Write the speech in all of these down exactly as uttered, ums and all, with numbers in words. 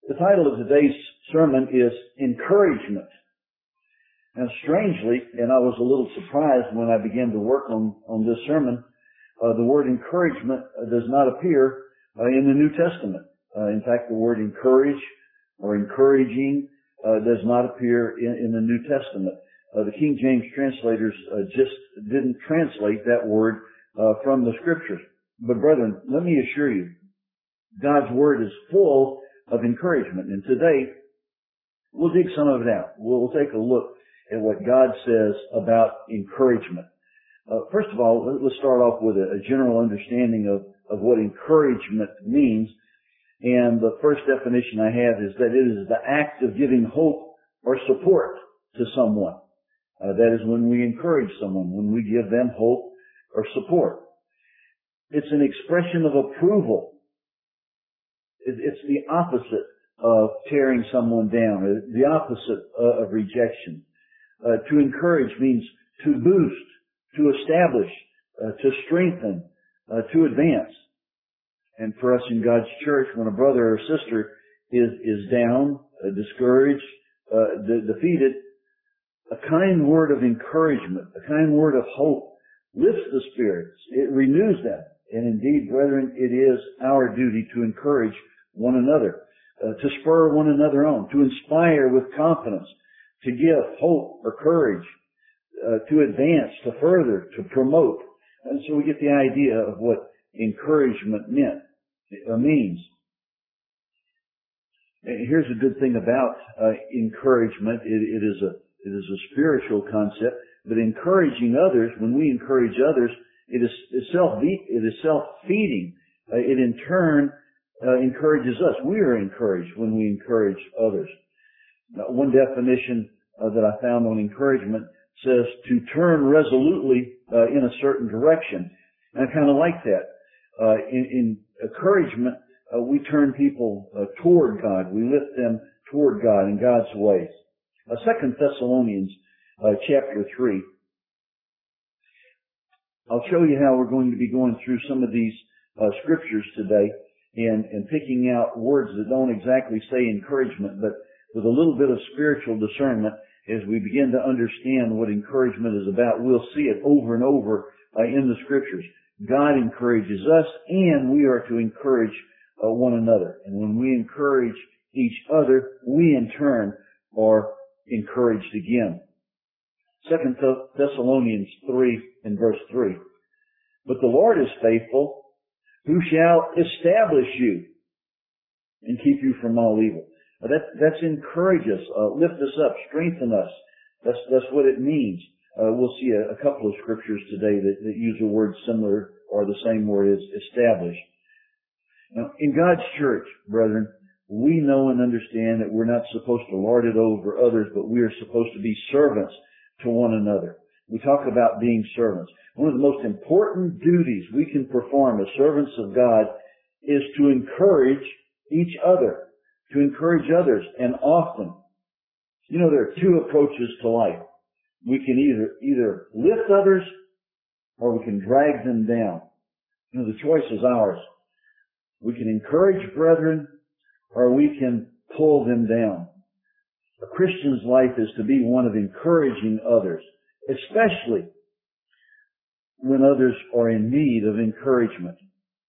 The title of today's sermon is Encouragement. Now, strangely, and I was a little surprised when I began to work on, on this sermon, uh, the word encouragement does not appear uh, in the New Testament. Uh, in fact, the word encourage or encouraging uh, does not appear in, in the New Testament. Uh, the King James translators uh, just didn't translate that word uh, from the Scriptures. But brethren, let me assure you, God's Word is full of encouragement. And today, we'll dig some of it out. We'll take a look at what God says about encouragement. Uh, first of all, let's start off with a, a general understanding of, of what encouragement means. And the first definition I have is that it is the act of giving hope or support to someone. Uh, that is when we encourage someone, when we give them hope or support. It's an expression of approval. It, it's the opposite of tearing someone down, the opposite uh, of rejection. Uh, to encourage means to boost, to establish, uh, to strengthen, uh, to advance. And for us in God's church, when a brother or sister is is down, uh, discouraged, uh, de- defeated, a kind word of encouragement, a kind word of hope lifts the spirits. It renews them. And indeed, brethren, it is our duty to encourage one another, uh, to spur one another on, to inspire with confidence, to give hope or courage, uh, to advance, to further, to promote. And so we get the idea of what encouragement meant, uh, means. And here's a good thing about uh, encouragement. It, it is a it is a spiritual concept, but encouraging others, when we encourage others, it is, is self it is self-feeding. Uh, it in turn uh, encourages us. We are encouraged when we encourage others. Now, one definition uh, that I found on encouragement says to turn resolutely uh, in a certain direction. And I kind of like that. Uh, in, in encouragement, uh, we turn people uh, toward God. We lift them toward God in God's ways. Uh, Second Thessalonians uh, chapter three. I'll show you how we're going to be going through some of these uh, scriptures today and, and picking out words that don't exactly say encouragement, but with a little bit of spiritual discernment as we begin to understand what encouragement is about. We'll see it over and over uh, in the scriptures. God encourages us, and we are to encourage uh, one another. And when we encourage each other, we in turn are encouraged again. Second Thessalonians three and verse three. But the Lord is faithful, who shall establish you and keep you from all evil. Now that, that's encourage us, uh, lift us up, strengthen us. That's, that's what it means. Uh, we'll see a, a couple of scriptures today that, that use a word similar or the same word as establish. Now, in God's church, brethren, we know and understand that we're not supposed to lord it over others, but we are supposed to be servants to one another. We talk about being servants. One of the most important duties we can perform as servants of God is to encourage each other, to encourage others, and often. You know, there are two approaches to life. We can either, either lift others or we can drag them down. You know, the choice is ours. We can encourage brethren or we can pull them down. A Christian's life is to be one of encouraging others, especially when others are in need of encouragement.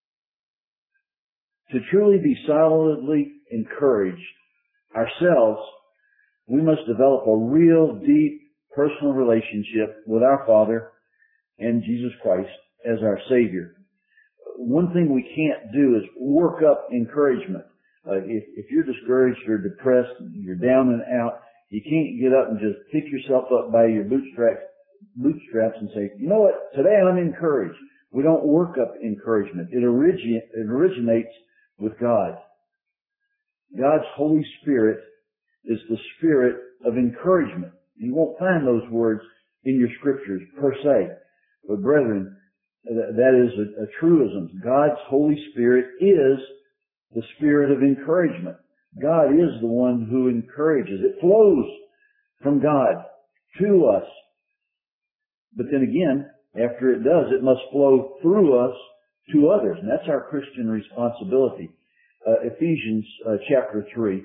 To truly be solidly encouraged ourselves, we must develop a real deep personal relationship with our Father and Jesus Christ as our Savior. One thing we can't do is work up encouragement. Uh, if, if you're discouraged or depressed, you're down and out, you can't get up and just pick yourself up by your bootstraps, bootstraps and say, you know what, today I'm encouraged. We don't work up encouragement. It, origi- it originates with God. God's Holy Spirit is the spirit of encouragement. You won't find those words in your scriptures per se. But brethren, that is a, a truism. God's Holy Spirit is the spirit of encouragement. God is the one who encourages. It flows from God to us. But then again, after it does, it must flow through us to others. And that's our Christian responsibility. uh, Ephesians uh, chapter three.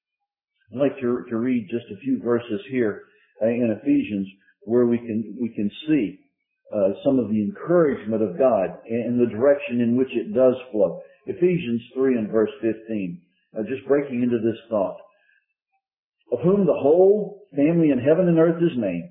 I'd like to, to read just a few verses here uh, in Ephesians where we can we can see uh, some of the encouragement of God and the direction in which it does flow. Ephesians three and verse fifteen. Uh, just breaking into this thought. Of whom the whole family in heaven and earth is named,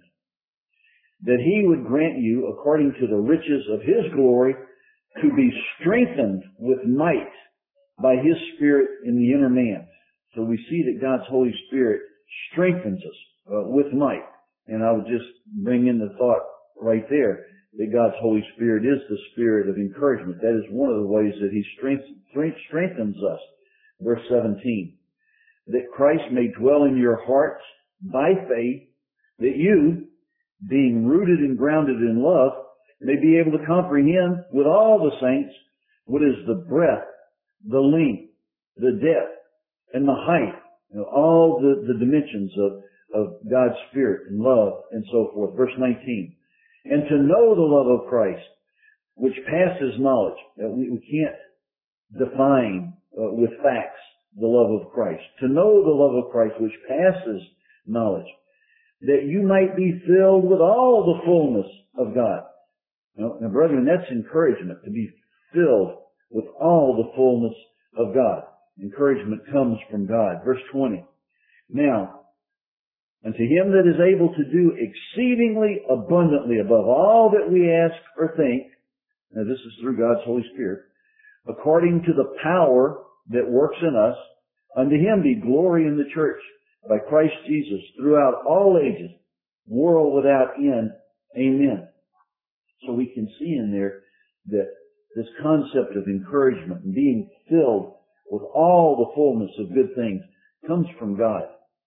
that He would grant you, according to the riches of His glory, to be strengthened with might by His Spirit in the inner man. So we see that God's Holy Spirit strengthens us uh, with might. And I would just bring in the thought right there that God's Holy Spirit is the Spirit of encouragement. That is one of the ways that He strengthens us. Verse seventeen, that Christ may dwell in your hearts by faith, that you, being rooted and grounded in love, may be able to comprehend with all the saints what is the breadth, the length, the depth, and the height, you know, all the, the dimensions of, of God's Spirit and love and so forth. Verse nineteen, and to know the love of Christ, which passes knowledge. Now, we, we can't define uh, with facts the love of Christ. To know the love of Christ, which passes knowledge, that you might be filled with all the fullness of God. Now, now, brethren, that's encouragement, to be filled with all the fullness of God. Encouragement comes from God. Verse twenty. Now, unto Him that is able to do exceedingly abundantly above all that we ask or think, now this is through God's Holy Spirit, according to the power that works in us, unto Him be glory in the church by Christ Jesus throughout all ages, world without end. Amen. So we can see in there that this concept of encouragement and being filled with all the fullness of good things comes from God.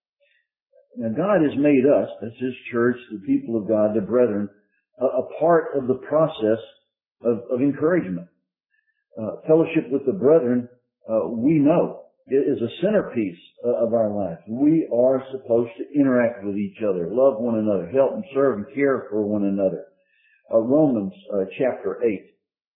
Now God has made us, that's His church, the people of God, the brethren, a, a part of the process of, of encouragement. Uh, fellowship with the brethren, uh, we know, is a centerpiece uh, of our life. We are supposed to interact with each other, love one another, help and serve and care for one another. Uh, Romans uh, chapter eight.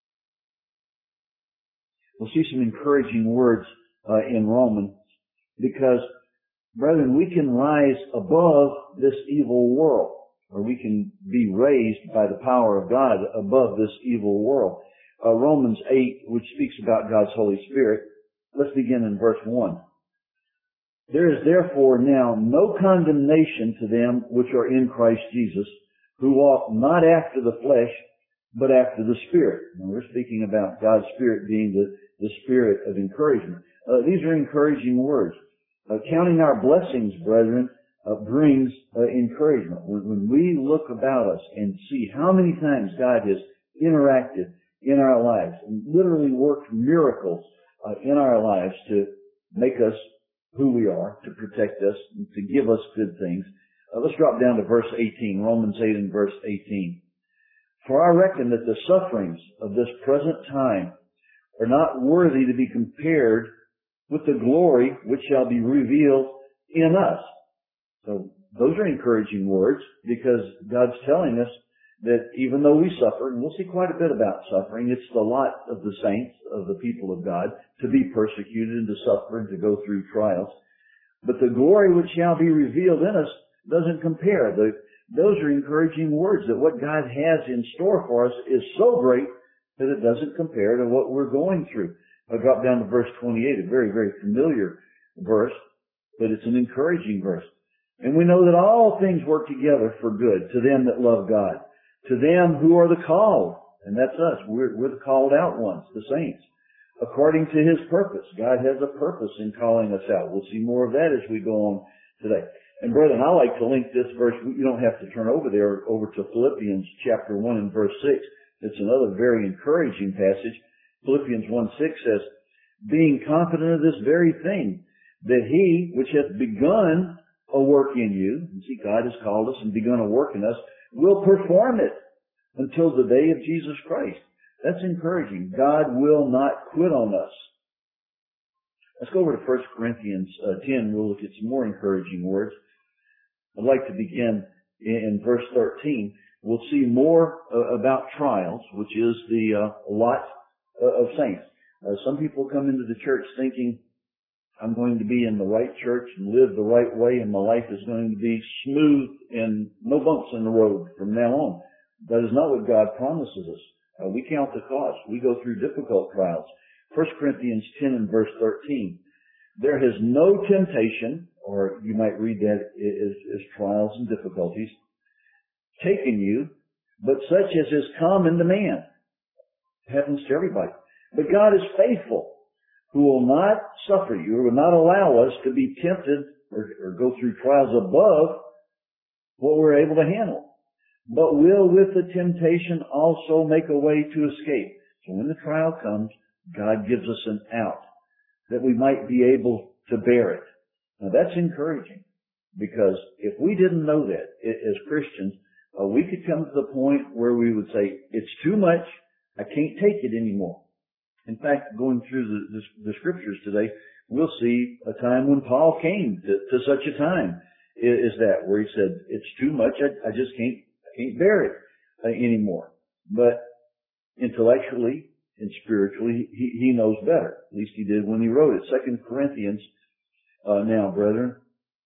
We'll see some encouraging words uh, in Romans because, brethren, we can rise above this evil world, or we can be raised by the power of God above this evil world. Uh, Romans eight, which speaks about God's Holy Spirit. Let's begin in verse one. There is therefore now no condemnation to them which are in Christ Jesus, who walk not after the flesh, but after the Spirit. And we're speaking about God's Spirit being the, the Spirit of encouragement. Uh, these are encouraging words. Uh, counting our blessings, brethren, uh, brings uh, encouragement. When, when we look about us and see how many times God has interacted in our lives and literally worked miracles uh, in our lives to make us who we are, to protect us, and to give us good things. Uh, let's drop down to verse eighteen, Romans eight and verse eighteen. For I reckon that the sufferings of this present time are not worthy to be compared with the glory which shall be revealed in us. So those are encouraging words because God's telling us that even though we suffer, and we'll see quite a bit about suffering, it's the lot of the saints, of the people of God, to be persecuted and to suffer and to go through trials. But the glory which shall be revealed in us doesn't compare. The, those are encouraging words that what God has in store for us is so great that it doesn't compare to what we're going through. I'll drop down to verse twenty-eight, a very, very familiar verse, but it's an encouraging verse. And we know that all things work together for good to them that love God, to them who are the called, and that's us. We're, we're the called out ones, the saints, according to His purpose. God has a purpose in calling us out. We'll see more of that as we go on today. And brethren, I like to link this verse. You don't have to turn over there, over to Philippians chapter one and verse six. It's another very encouraging passage. Philippians one six says, being confident of this very thing, that He which hath begun a work in you, and see, God has called us and begun a work in us, will perform it until the day of Jesus Christ. That's encouraging. God will not quit on us. Let's go over to First Corinthians uh, ten. We'll look at some more encouraging words. I'd like to begin in, in verse thirteen. We'll see more uh, about trials, which is the uh, lot uh, of saints. Uh, some people come into the church thinking, I'm going to be in the right church and live the right way, and my life is going to be smooth and no bumps in the road from now on. That is not what God promises us. Uh, we count the cost. We go through difficult trials. First Corinthians ten and verse thirteen. There has no temptation, or you might read that as, as trials and difficulties, taken you, but such as is common to man. It happens to everybody. But God is faithful, who will not suffer you, or will not allow us to be tempted or, or go through trials above what we're able to handle, but will with the temptation also make a way to escape. So when the trial comes, God gives us an out that we might be able to bear it. Now that's encouraging, because if we didn't know that as Christians, uh, we could come to the point where we would say, it's too much, I can't take it anymore. In fact, going through the, the, the scriptures today, we'll see a time when Paul came to, to such a time is that, where he said, it's too much, I, I just can't, I can't bear it uh, anymore. But intellectually and spiritually, he, he knows better. At least he did when he wrote it. Second Corinthians, uh, now, brethren,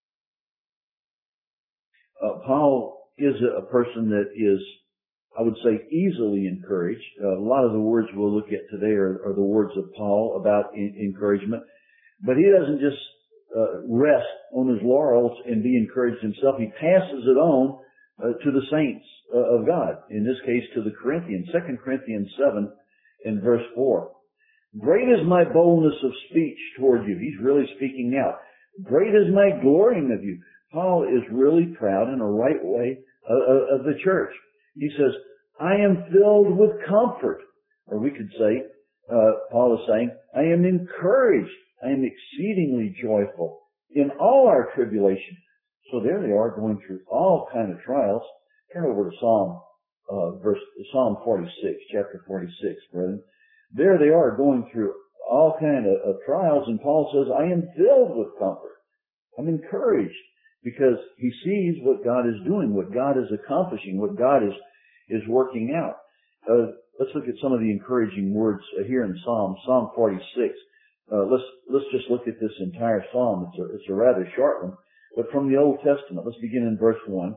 uh, Paul is a, a person that is, I would say, easily encouraged. Uh, a lot of the words we'll look at today are, are the words of Paul about in, encouragement. But he doesn't just uh, rest on his laurels and be encouraged himself. He passes it on uh, to the saints uh, of God. In this case, to the Corinthians. Second Corinthians seven and verse four. Great is my boldness of speech toward you. He's really speaking out. Great is my glorying of you. Paul is really proud in a right way uh, of the church. He says, I am filled with comfort. Or we could say, uh, Paul is saying, I am encouraged. I am exceedingly joyful in all our tribulation. So there they are, going through all kind of trials. Turn over to Psalm, uh, verse, Psalm forty-six, chapter forty-six, brethren. There they are, going through all kind of, of trials, and Paul says, I am filled with comfort. I'm encouraged, because he sees what God is doing, what God is accomplishing, what God is, is working out. Uh, let's look at some of the encouraging words uh, here in Psalm, Psalm forty-six. Uh, let's, let's just look at this entire Psalm. It's a, it's a rather short one, but from the Old Testament. Let's begin in verse one.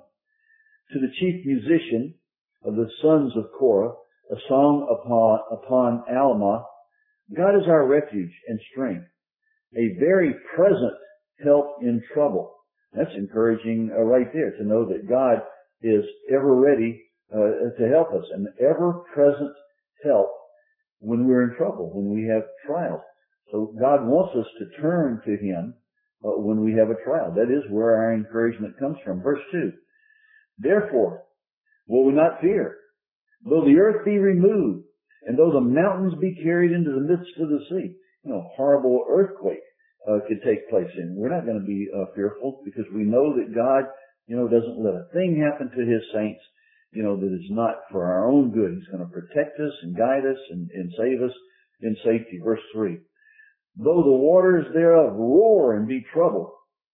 To the chief musician of the sons of Korah, a song upon, upon Alma. God is our refuge and strength, a very present help in trouble. That's encouraging uh, right there, to know that God is ever ready uh, to help us, an ever-present help when we're in trouble, when we have trials. So God wants us to turn to Him uh, when we have a trial. That is where our encouragement comes from. Verse two. Therefore, will we not fear, though the earth be removed, and though the mountains be carried into the midst of the sea. You know, horrible earthquake uh, could take place in. We're not going to be uh, fearful, because we know that God, you know, doesn't let a thing happen to His saints, you know, that is not for our own good. He's going to protect us and guide us and, and save us in safety. Verse three. Though the waters thereof roar and be troubled,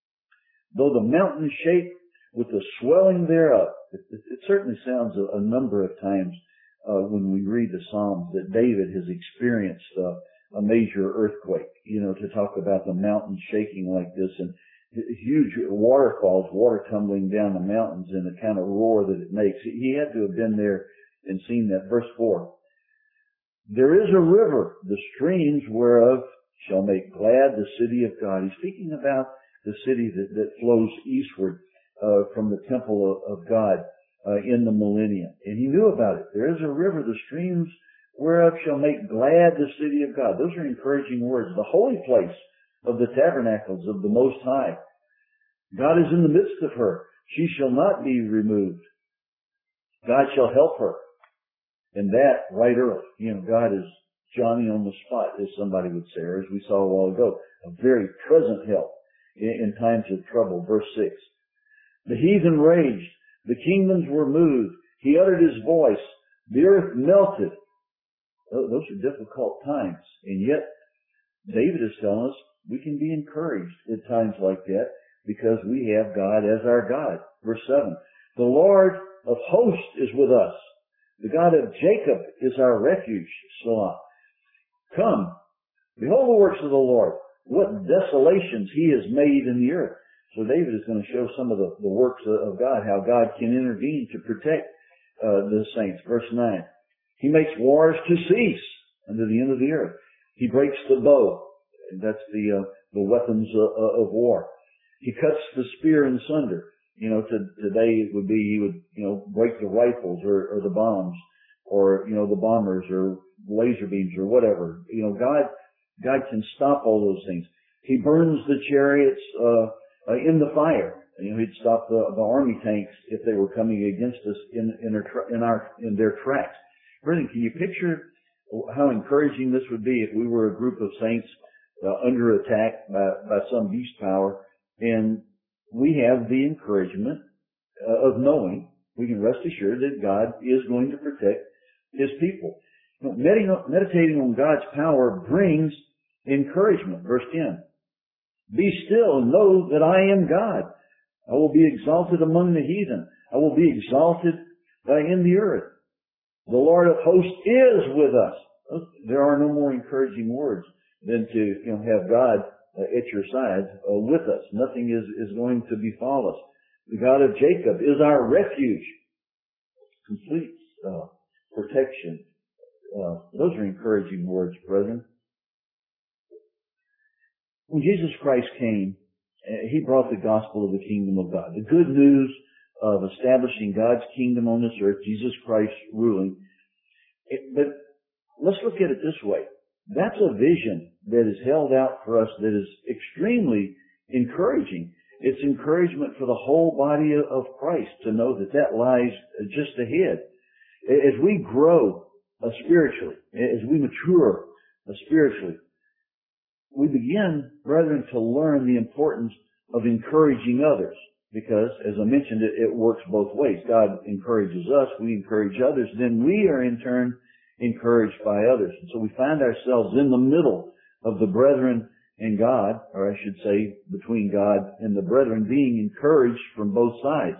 though the mountains shake with the swelling thereof. It, it, it certainly sounds a, a number of times uh, when we read the Psalms that David has experienced uh, a major earthquake, you know, to talk about the mountains shaking like this, and huge waterfalls, water tumbling down the mountains, and the kind of roar that it makes. He had to have been there and seen that. Verse four. There is a river, the streams whereof shall make glad the city of God. He's speaking about the city that, that flows eastward uh, from the temple of, of God uh, in the millennium. And he knew about it. There is a river, the streams whereof shall make glad the city of God. Those are encouraging words. The holy place of the tabernacles of the Most High. God is in the midst of her. She shall not be removed. God shall help her. And that right early. You know, God is Johnny on the spot, as somebody would say, or as we saw a while ago. A very present help in, in times of trouble. Verse six. The heathen raged. The kingdoms were moved. He uttered his voice. The earth melted. Those are difficult times. And yet, David is telling us we can be encouraged at times like that, because we have God as our God. Verse seven. The Lord of hosts is with us. The God of Jacob is our refuge. Selah. Come, Behold the works of the Lord, what desolations He has made in the earth. So David is going to show some of the, the works of God, how God can intervene to protect uh, the saints. Verse nine, He makes wars to cease unto the end of the earth. He breaks the bow. That's the uh, the weapons uh, of war. He cuts the spear in sunder. You know, to, today it would be He would, you know, break the rifles or, or the bombs or, you know, the bombers or laser beams or whatever. You know, God, God can stop all those things. He burns the chariots, uh, uh in the fire. You know, He'd stop the, the army tanks if they were coming against us in, in their, tra- in our, in their tracks. Brethren, can you picture how encouraging this would be if we were a group of saints uh, under attack by, by some beast power, and we have the encouragement uh, of knowing, we can rest assured that God is going to protect His people. You know, meditating, meditating on God's power brings encouragement. Verse ten, Be still and know that I am God. I will be exalted among the heathen. I will be exalted uh, in the earth. The Lord of hosts is with us. There are no more encouraging words than to, you know, have God uh, at your side uh, with us. Nothing is, is going to befall us. The God of Jacob is our refuge. Complete uh, protection. Uh, those are encouraging words, brethren. When Jesus Christ came, He brought the gospel of the kingdom of God. The good news of establishing God's kingdom on this earth, Jesus Christ ruling. It, but let's look at it this way. That's a vision that is held out for us that is extremely encouraging. It's encouragement for the whole body of Christ to know that that lies just ahead. As we grow uh, spiritually, as we mature uh, spiritually, we begin, brethren, to learn the importance of encouraging others. Because, as I mentioned, it, it works both ways. God encourages us, we encourage others, then we are in turn encouraged by others. And so we find ourselves in the middle of the brethren and God, or I should say, between God and the brethren, being encouraged from both sides.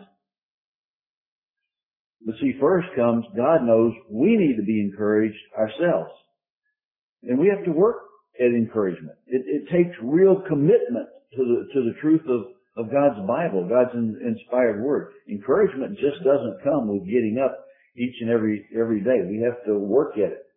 But see, first comes, God knows we need to be encouraged ourselves. And we have to work at encouragement. It, it takes real commitment to the, to the truth of of God's Bible, God's in, inspired Word. Encouragement just doesn't come with getting up each and every every day. We have to work at it.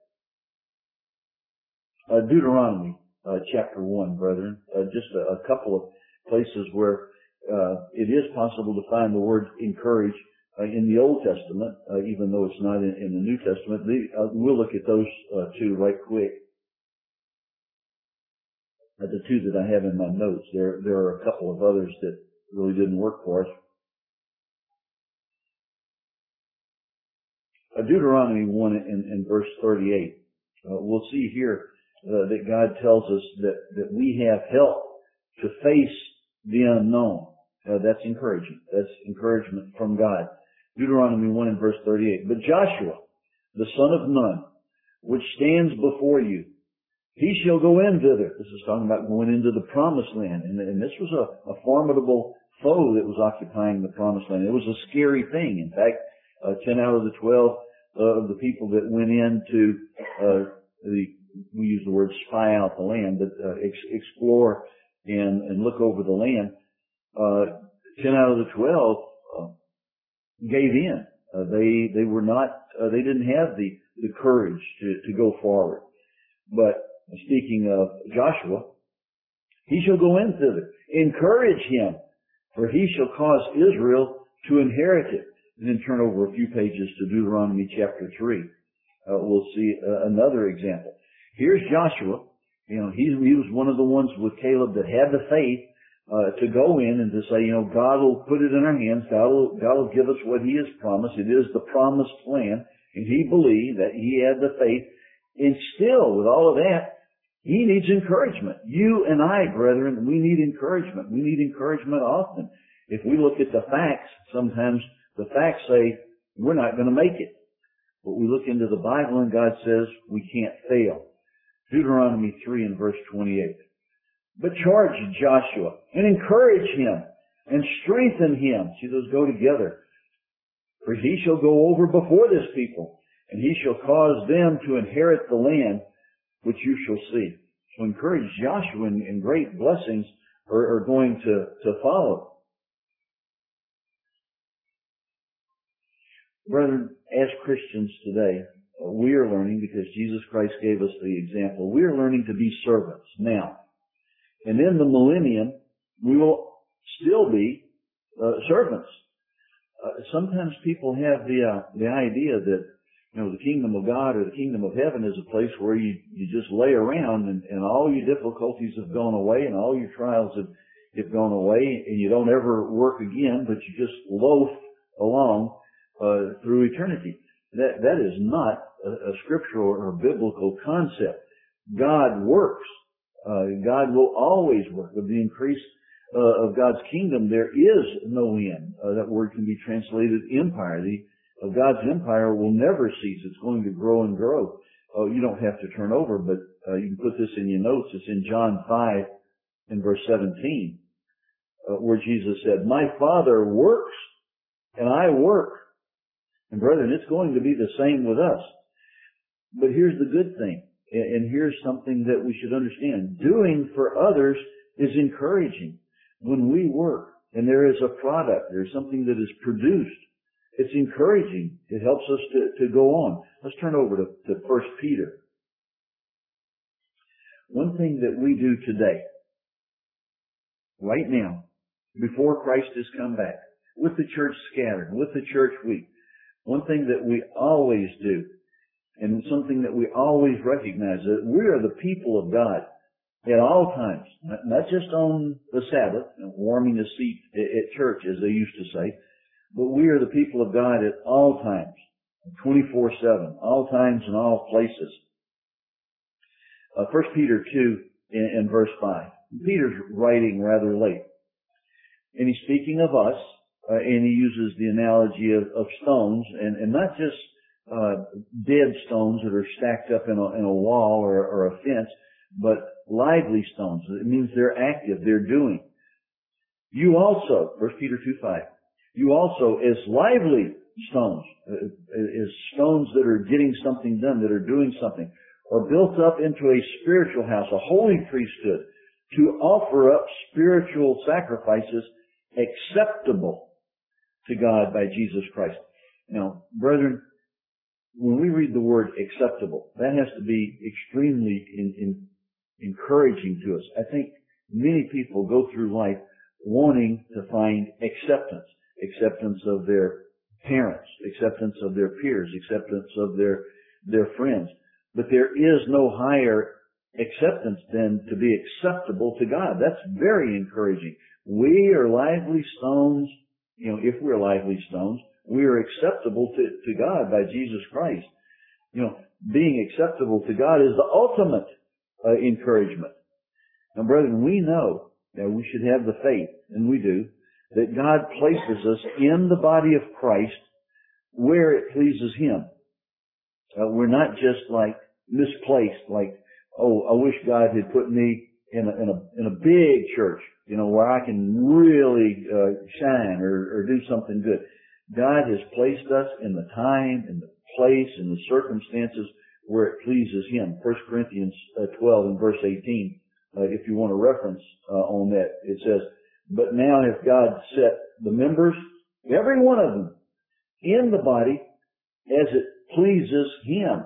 Uh, Deuteronomy uh, chapter one, brethren, uh, just a, a couple of places where uh, it is possible to find the word encourage uh, in the Old Testament, uh, even though it's not in, in the New Testament. The, uh, we'll look at those uh, two right quick. Uh, the two that I have in my notes. There, there are a couple of others that really didn't work for us. Uh, Deuteronomy one and, and verse thirty-eight. Uh, we'll see here uh, that God tells us that, that we have help to face the unknown. Uh, that's encouraging. That's encouragement from God. Deuteronomy one and verse thirty-eight. But Joshua, the son of Nun, which stands before you, he shall go in thither. This is talking about going into the promised land. And, and this was a, a formidable foe that was occupying the promised land. It was a scary thing. In fact, uh, ten out of the twelve uh, of the people that went in to, uh, the, we use the word spy out the land, but uh, ex- explore and, and look over the land, uh, ten out of the twelve uh, gave in. Uh, they, they were not, uh, they didn't have the, the courage to, to go forward. But speaking of Joshua, he shall go in thither. Encourage him, for he shall cause Israel to inherit it. And then turn over a few pages to Deuteronomy chapter three. Uh, we'll see uh, another example. Here's Joshua. You know, he, he was one of the ones with Caleb that had the faith uh, to go in and to say, you know, God will put it in our hands. God will, God will give us what He has promised. It is the promised land. And he believed that he had the faith. And still, with all of that, he needs encouragement. You and I, brethren, we need encouragement. We need encouragement often. If we look at the facts, sometimes the facts say we're not going to make it. But we look into the Bible and God says we can't fail. Deuteronomy three and verse twenty-eight. But charge Joshua and encourage him and strengthen him. See, those go together. For he shall go over before this people, and he shall cause them to inherit the land which you shall see. will encourage Joshua, and, and great blessings are, are going to, to follow. Brethren, as Christians today, we are learning, because Jesus Christ gave us the example, we are learning to be servants now. And in the millennium, we will still be uh, servants. Uh, sometimes people have the uh, the idea that, you know, the kingdom of God or the kingdom of heaven is a place where you, you just lay around and, and all your difficulties have gone away and all your trials have, have gone away and you don't ever work again, but you just loaf along uh, through eternity. That that is not a, a scriptural or biblical concept. God works. Uh, God will always work. With the increase uh, of God's kingdom, there is no end. Uh, that word can be translated empire. The uh, God's empire will never cease. It's going to grow and grow. Uh, you don't have to turn over, but uh, you can put this in your notes. It's in John five in verse seventeen, uh, where Jesus said, "My Father works, and I work." And brethren, it's going to be the same with us. But here's the good thing. And here's something that we should understand. Doing for others is encouraging. When we work and there is a product, there's something that is produced, it's encouraging. It helps us to, to go on. Let's turn over to, to First Peter. One thing that we do today, right now, before Christ has come back, with the church scattered, with the church weak, one thing that we always do, and something that we always recognize, that we are the people of God at all times, not just on the Sabbath, warming a seat at church, as they used to say, but we are the people of God at all times, twenty-four seven, all times and all places. Uh, First Peter two in, in verse five. Peter's writing rather late, and he's speaking of us, uh, and he uses the analogy of, of stones, and, and not just Uh, dead stones that are stacked up in a, in a wall or, or a fence, but lively stones. It means they're active, they're doing. You also, First Peter two five, you also as lively stones, uh, as stones that are getting something done, that are doing something, are built up into a spiritual house, a holy priesthood, to offer up spiritual sacrifices acceptable to God by Jesus Christ. Now, brethren, when we read the word acceptable, that has to be extremely in, in, encouraging to us. I think many people go through life wanting to find acceptance. Acceptance of their parents, acceptance of their peers, acceptance of their, their friends. But there is no higher acceptance than to be acceptable to God. That's very encouraging. We are lively stones, you know, if we're lively stones, we are acceptable to, to God by Jesus Christ. You know, being acceptable to God is the ultimate uh, encouragement. Now, brethren, we know that we should have the faith, and we do, that God places us in the body of Christ where it pleases Him. Uh, we're not just like misplaced, like, oh, I wish God had put me in a, in a, in a big church, you know, where I can really uh, shine or, or do something good. God has placed us in the time, in the place, in the circumstances where it pleases Him. First Corinthians twelve and verse eighteen, uh, if you want a reference uh, on that, it says, "But now hath God set the members, every one of them, in the body as it pleases Him."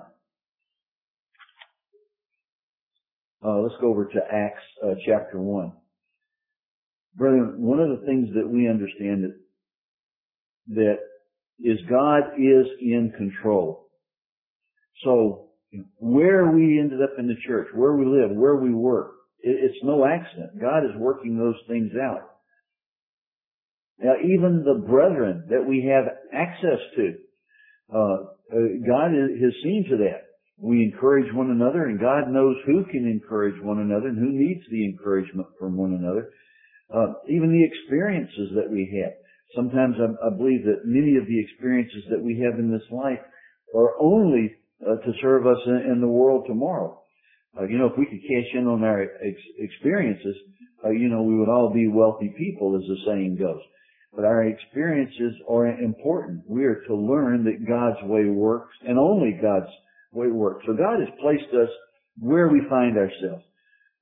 Uh, let's go over to Acts uh, chapter one. Brethren, one of the things that we understand that that is God is in control. So where we ended up in the church, where we live, where we work, it's no accident. God is working those things out. Now, even the brethren that we have access to, uh, God has seen to that. We encourage one another, and God knows who can encourage one another and who needs the encouragement from one another. Uh, even the experiences that we have. Sometimes I, I believe that many of the experiences that we have in this life are only uh, to serve us in, in the world tomorrow. Uh, you know, if we could cash in on our ex- experiences, uh, you know, we would all be wealthy people, as the saying goes. But our experiences are important. We are to learn that God's way works, and only God's way works. So God has placed us where we find ourselves.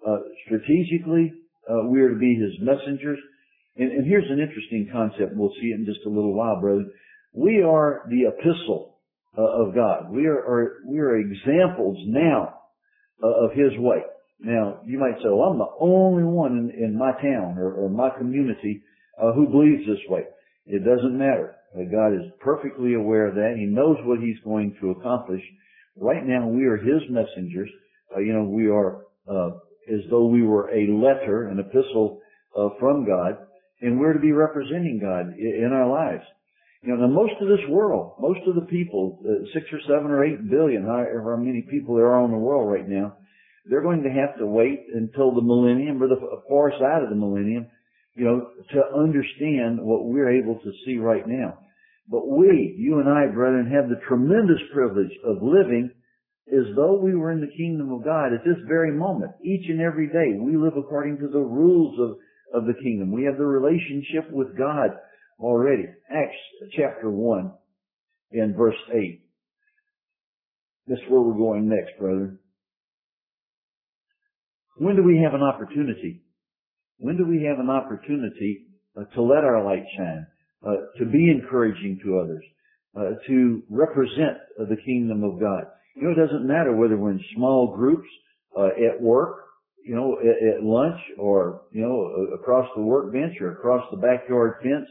Uh, strategically, uh, we are to be His messengers. And, and here's an interesting concept. We'll see it in just a little while, brother. We are the epistle uh, of God. We are, are we are examples now uh, of His way. Now, you might say, well, I'm the only one in, in my town or, or my community uh, who believes this way. It doesn't matter. Uh, God is perfectly aware of that. He knows what He's going to accomplish. Right now, we are His messengers. Uh, you know, we are uh, as though we were a letter, an epistle uh, from God, and we're to be representing God in, in our lives. You know, now most of this world, most of the people, uh, six or seven or eight billion, however many people there are on the world right now, they're going to have to wait until the millennium or the far side of the millennium, you know, to understand what we're able to see right now. But we, you and I, brethren, have the tremendous privilege of living as though we were in the kingdom of God at this very moment. Each and every day, we live according to the rules of, of the kingdom. We have the relationship with God already. Acts chapter one and verse eight. That's where we're going next, brother. When do we have an opportunity? When do we have an opportunity uh, to let our light shine, uh, to be encouraging to others, uh, to represent uh, the kingdom of God? You know, it doesn't matter whether we're in small groups, uh, at work, you know, at, at lunch, or, you know, across the workbench or across the backyard fence.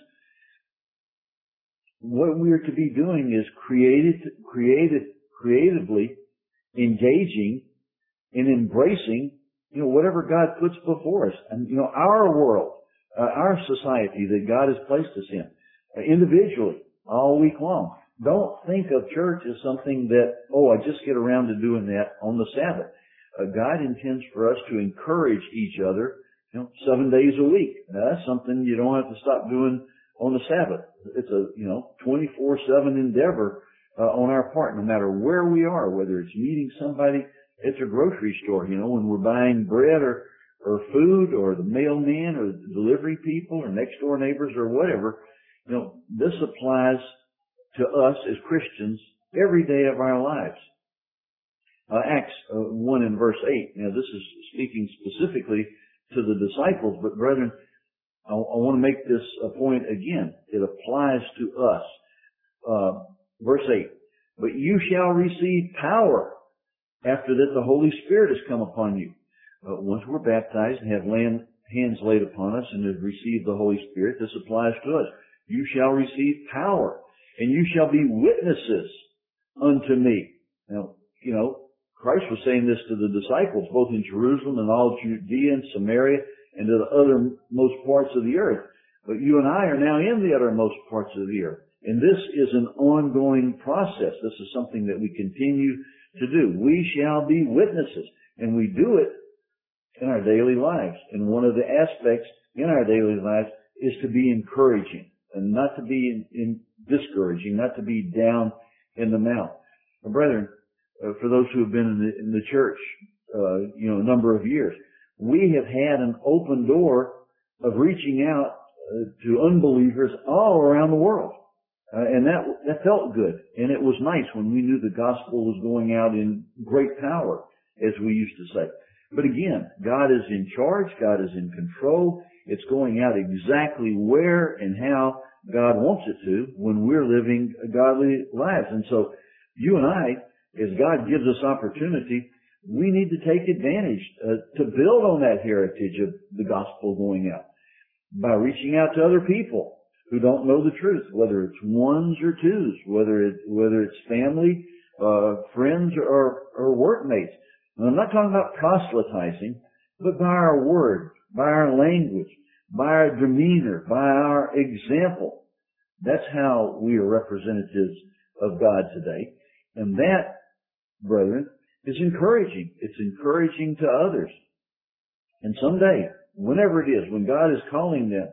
What we are to be doing is created, created, creatively engaging and embracing, you know, whatever God puts before us. And, you know, our world, uh, our society that God has placed us in, uh, individually, all week long. Don't think of church as something that, oh, I just get around to doing that on the Sabbath. Uh, God intends for us to encourage each other, you know, seven days a week. Now, that's something you don't have to stop doing on the Sabbath. It's a, you know, twenty-four seven endeavor uh, on our part, no matter where we are, whether it's meeting somebody at the grocery store, you know, when we're buying bread or, or food, or the mailman or the delivery people or next door neighbors or whatever. You know, this applies to us as Christians every day of our lives. Uh, Acts uh, one and verse eight. Now, this is speaking specifically to the disciples, but brethren, I, I want to make this a point again. It applies to us. Uh, verse eight. But you shall receive power after that the Holy Spirit has come upon you. Uh, once we're baptized and have land, hands laid upon us and have received the Holy Spirit, this applies to us. You shall receive power, and you shall be witnesses unto me. Now, you know, Christ was saying this to the disciples, both in Jerusalem and all Judea and Samaria and to the uttermost parts of the earth. But you and I are now in the uttermost parts of the earth. And this is an ongoing process. This is something that we continue to do. We shall be witnesses, and we do it in our daily lives. And one of the aspects in our daily lives is to be encouraging and not to be in, in discouraging, not to be down in the mouth. Well, brethren, uh, for those who have been in the, in the church, uh, you know, a number of years, we have had an open door of reaching out uh, to unbelievers all around the world. Uh, and that, that felt good. And it was nice when we knew the gospel was going out in great power, as we used to say. But again, God is in charge. God is in control. It's going out exactly where and how God wants it to when we're living godly lives. And so you and I, as God gives us opportunity, we need to take advantage uh, to build on that heritage of the gospel going out by reaching out to other people who don't know the truth, whether it's ones or twos, whether it, whether it's family, uh, friends or, or workmates. And I'm not talking about proselytizing, but by our word, by our language, by our demeanor, by our example. That's how we are representatives of God today. And that, brethren, is encouraging. It's encouraging to others. And someday, whenever it is, when God is calling them,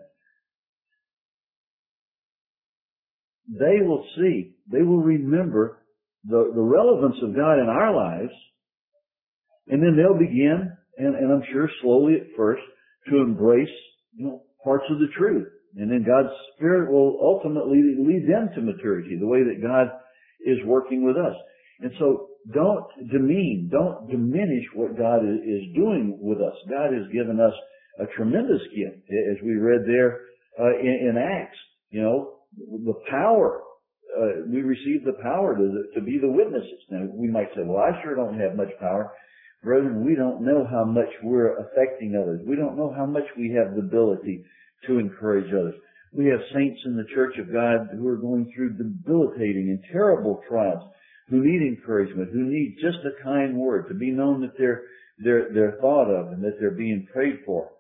they will see, they will remember the, the relevance of God in our lives, and then they'll begin, and, and I'm sure slowly at first, to embrace, you know, parts of the truth. And then God's Spirit will ultimately lead them to maturity, the way that God is working with us. And so don't demean, don't diminish what God is doing with us. God has given us a tremendous gift, as we read there uh, in, in Acts. You know, the power. Uh, we receive the power to, to be the witnesses. Now, we might say, well, I sure don't have much power. Brethren, we don't know how much we're affecting others. We don't know how much we have the ability to encourage others. We have saints in the Church of God who are going through debilitating and terrible trials, who need encouragement, who need just a kind word, to be known that they're, they're, they're thought of and that they're being prayed for.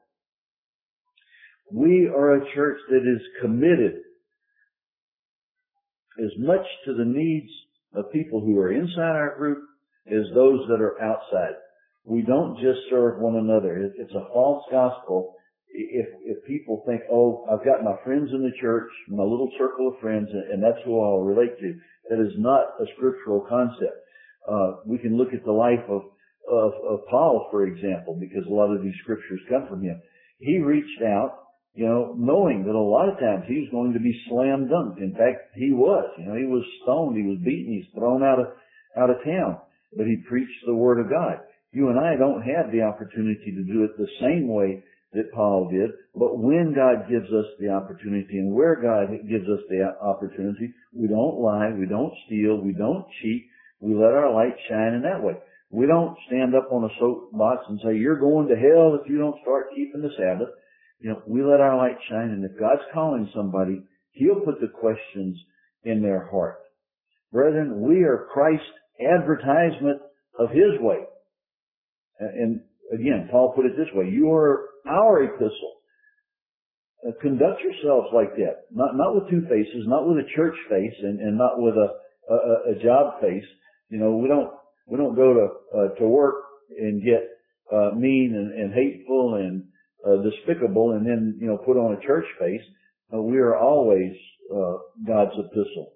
We are a church that is committed as much to the needs of people who are inside our group as those that are outside. We don't just serve one another. It's a false gospel if if people think, oh, I've got my friends in the church, my little circle of friends, and that's who I'll relate to. That is not a scriptural concept. Uh, we can look at the life of, of, of Paul, for example, because a lot of these scriptures come from him. He reached out, you know, knowing that a lot of times he was going to be slam dunked. In fact, he was. You know, he was stoned, he was beaten, he was thrown out of, out of town. But he preached the Word of God. You and I don't have the opportunity to do it the same way that Paul did, but when God gives us the opportunity and where God gives us the opportunity, we don't lie, we don't steal, we don't cheat, we let our light shine in that way. We don't stand up on a soapbox and say, you're going to hell if you don't start keeping the Sabbath. You know, we let our light shine, and if God's calling somebody, He'll put the questions in their heart. Brethren, we are Christ's advertisement of His way. And again, Paul put it this way, you are our epistle. Uh, conduct yourselves like that. Not not with two faces, not with a church face, and, and not with a, a a job face. You know, we don't we don't go to uh, to work and get uh, mean and, and hateful and uh, despicable, and then you know put on a church face. Uh, we are always uh, God's epistle.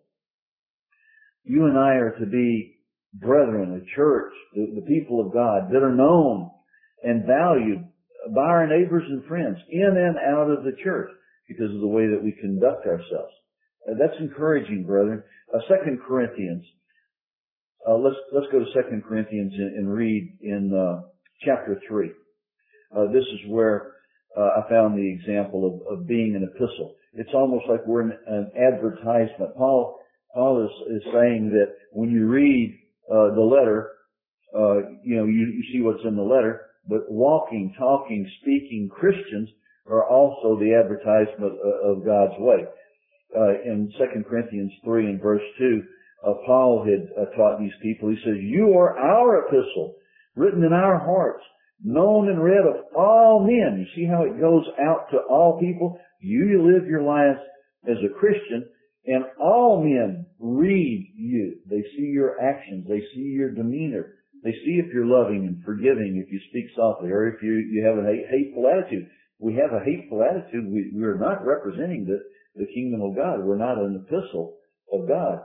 You and I are to be brethren, a church, the, the people of God that are known and valued by our neighbors and friends in and out of the church because of the way that we conduct ourselves. Uh, that's encouraging, brethren. Uh, Second Corinthians. Uh, let's let's go to Second Corinthians and, and read in uh, chapter three. Uh, this is where uh, I found the example of, of being an epistle. It's almost like we're an, an advertisement. Paul Paul is, is saying that when you read uh, the letter, uh, you know you, you see what's in the letter. But walking, talking, speaking Christians are also the advertisement of God's way. Uh, in Second Corinthians three and verse two, uh, Paul had uh, taught these people, he says, you are our epistle, written in our hearts, known and read of all men. You see how it goes out to all people? You live your life as a Christian, and all men read you. They see your actions. They see your demeanor. They see if you're loving and forgiving, if you speak softly, or if you, you have a hateful attitude. We have a hateful attitude. We, we're not representing the, the kingdom of God. We're not an epistle of God.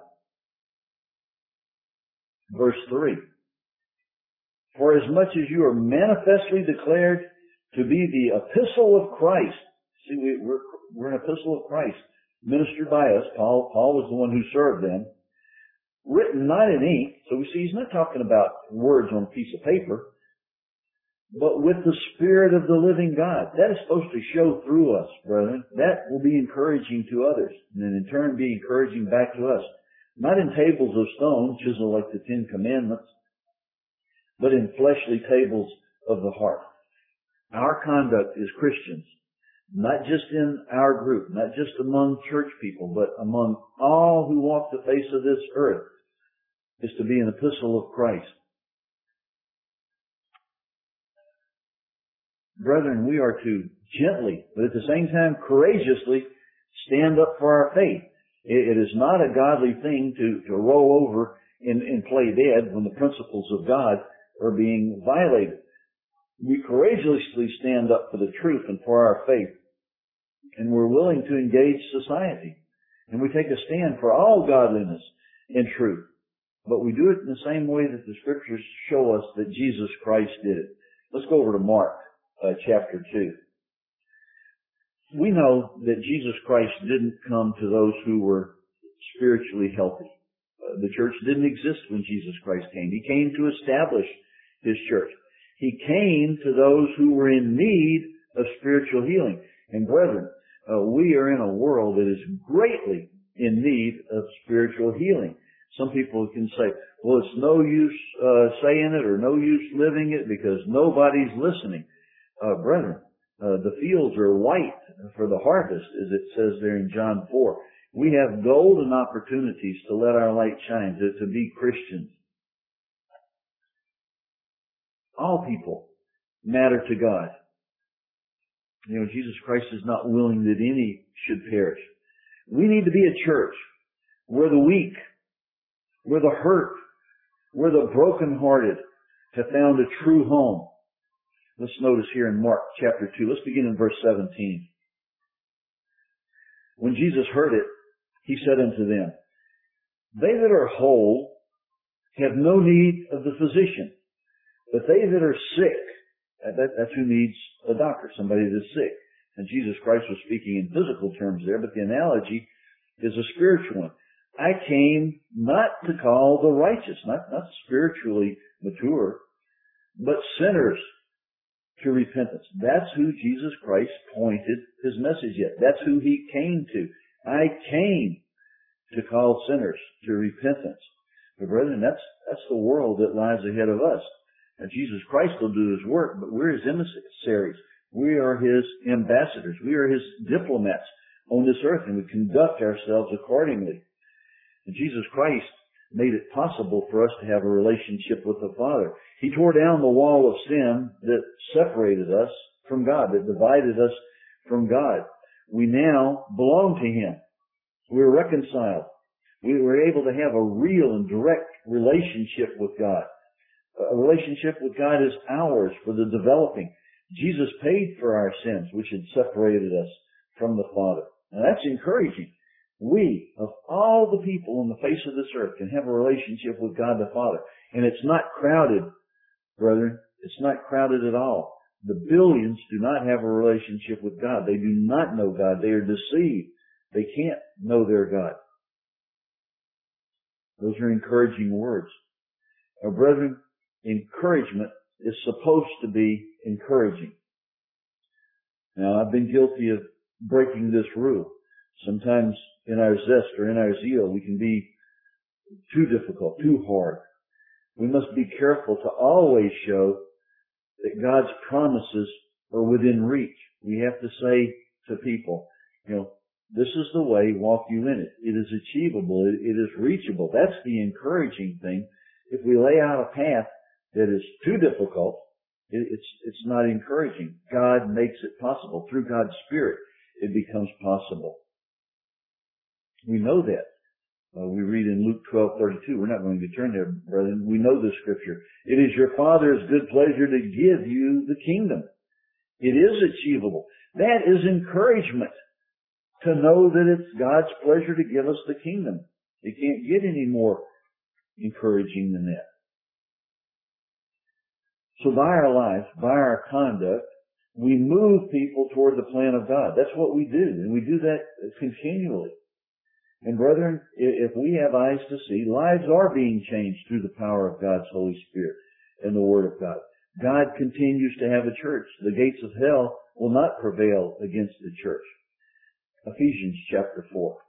Verse three. For as much as you are manifestly declared to be the epistle of Christ. See, we, we're, we're an epistle of Christ, ministered by us. Paul, Paul was the one who served them. Written not in ink, so we see he's not talking about words on a piece of paper, but with the Spirit of the living God. That is supposed to show through us, brethren. That will be encouraging to others, and then in turn be encouraging back to us. Not in tables of stone, chiseled like the Ten Commandments, but in fleshly tables of the heart. Our conduct as Christians, not just in our group, not just among church people, but among all who walk the face of this earth, is to be an epistle of Christ. Brethren, we are to gently, but at the same time courageously, stand up for our faith. It, it is not a godly thing to, to roll over and, and play dead when the principles of God are being violated. We courageously stand up for the truth and for our faith. And we're willing to engage society. And we take a stand for all godliness and truth. But we do it in the same way that the Scriptures show us that Jesus Christ did it. Let's go over to Mark uh, chapter two. We know that Jesus Christ didn't come to those who were spiritually healthy. Uh, the church didn't exist when Jesus Christ came. He came to establish His church. He came to those who were in need of spiritual healing. And brethren, uh, we are in a world that is greatly in need of spiritual healing. Some people can say, well, it's no use uh, saying it or no use living it because nobody's listening. Uh, brethren, uh, the fields are white for the harvest, as it says there in John four. We have golden opportunities to let our light shine, to, to be Christians. All people matter to God. You know, Jesus Christ is not willing that any should perish. We need to be a church where the weak, where the hurt, where the brokenhearted have found a true home. Let's notice here in Mark chapter two. Let's begin in verse seventeen. When Jesus heard it, He said unto them, they that are whole have no need of the physician, but they that are sick, that, that's who needs a doctor, somebody that's sick. And Jesus Christ was speaking in physical terms there, but the analogy is a spiritual one. I came not to call the righteous, not, not spiritually mature, but sinners to repentance. That's who Jesus Christ pointed His message at. That's who He came to. I came to call sinners to repentance. But brethren, that's, that's the world that lies ahead of us. Now Jesus Christ will do His work, but we're His emissaries. We are His ambassadors. We are His diplomats on this earth, and we conduct ourselves accordingly. And Jesus Christ made it possible for us to have a relationship with the Father. He tore down the wall of sin that separated us from God, that divided us from God. We now belong to Him. We're reconciled. We were able to have a real and direct relationship with God. A relationship with God is ours for the developing. Jesus paid for our sins, which had separated us from the Father. Now that's encouraging. We, of all the people on the face of this earth, can have a relationship with God the Father. And it's not crowded, brethren. It's not crowded at all. The billions do not have a relationship with God. They do not know God. They are deceived. They can't know their God. Those are encouraging words. Now, brethren, encouragement is supposed to be encouraging. Now, I've been guilty of breaking this rule. Sometimes in our zest or in our zeal, we can be too difficult, too hard. We must be careful to always show that God's promises are within reach. We have to say to people, you know, this is the way, walk you in it. It is achievable. It, it is reachable. That's the encouraging thing. If we lay out a path that is too difficult, it, it's, it's not encouraging. God makes it possible. Through God's Spirit, it becomes possible. We know that. Uh, we read in Luke twelve thirty-two. We're not going to turn there, brethren. We know the scripture. It is your Father's good pleasure to give you the kingdom. It is achievable. That is encouragement, to know that it's God's pleasure to give us the kingdom. It can't get any more encouraging than that. So by our lives, by our conduct, we move people toward the plan of God. That's what we do, and we do that continually. And brethren, if we have eyes to see, lives are being changed through the power of God's Holy Spirit and the Word of God. God continues to have a church. The gates of hell will not prevail against the church. Ephesians chapter four.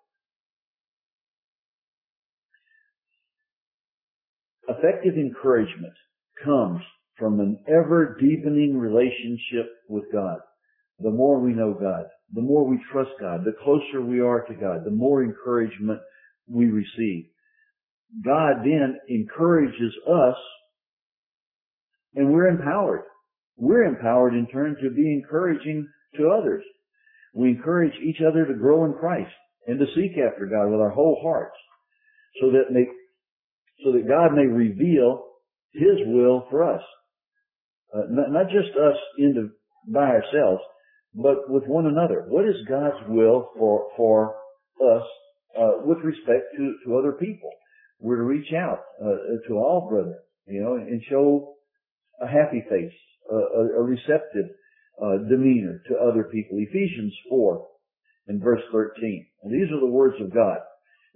Effective encouragement comes from an ever-deepening relationship with God. The more we know God, the more we trust God, the closer we are to God, the more encouragement we receive. God then encourages us, and we're empowered. We're empowered in turn to be encouraging to others. We encourage each other to grow in Christ and to seek after God with our whole hearts, so that may, so that God may reveal His will for us. Uh, not, not just us into, by ourselves, but with one another. What is God's will for for us uh, with respect to, to other people? We're to reach out uh, to all brethren, you know, and show a happy face, a, a receptive uh, demeanor to other people. Ephesians four and verse thirteen. And these are the words of God.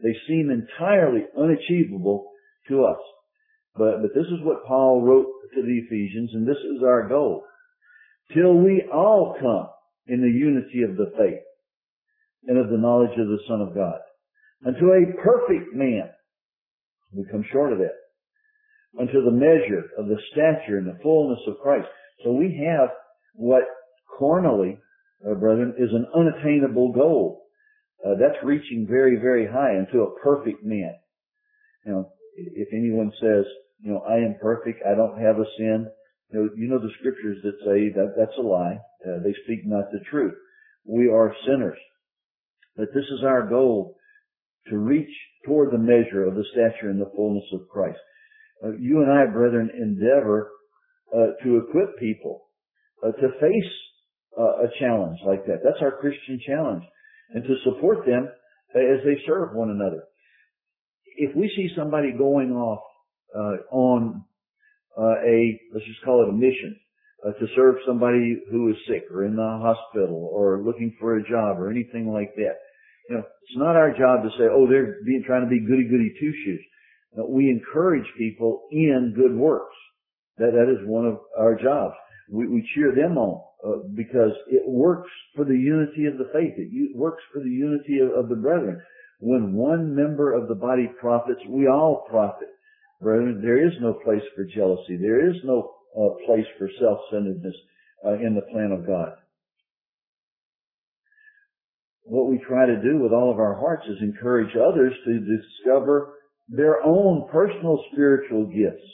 They seem entirely unachievable to us. But, but this is what Paul wrote to the Ephesians, and this is our goal. Till we all come in the unity of the faith and of the knowledge of the Son of God, unto a perfect man. We come short of that. Unto the measure of the stature and the fullness of Christ. So we have what carnally, uh, brethren, is an unattainable goal. Uh, that's reaching very, very high into a perfect man. You know, if anyone says, you know, I am perfect, I don't have a sin, you know, you know the scriptures that say that that's a lie. Uh, they speak not the truth. We are sinners. But this is our goal, to reach toward the measure of the stature and the fullness of Christ. Uh, you and I, brethren, endeavor uh, to equip people uh, to face uh, a challenge like that. That's our Christian challenge. And to support them as they serve one another. If we see somebody going off uh, on uh, a, let's just call it a mission, uh, to serve somebody who is sick or in the hospital or looking for a job or anything like that, you know, it's not our job to say, oh, they're being, trying to be goody-goody two-shoes. No, we encourage people in good works. That, that is one of our jobs. We, we cheer them on uh, because it works for the unity of the faith. It u- works for the unity of, of the brethren. When one member of the body profits, we all profit. Brethren, there is no place for jealousy. There is no uh, place for self-centeredness uh, in the plan of God. What we try to do with all of our hearts is encourage others to discover their own personal spiritual gifts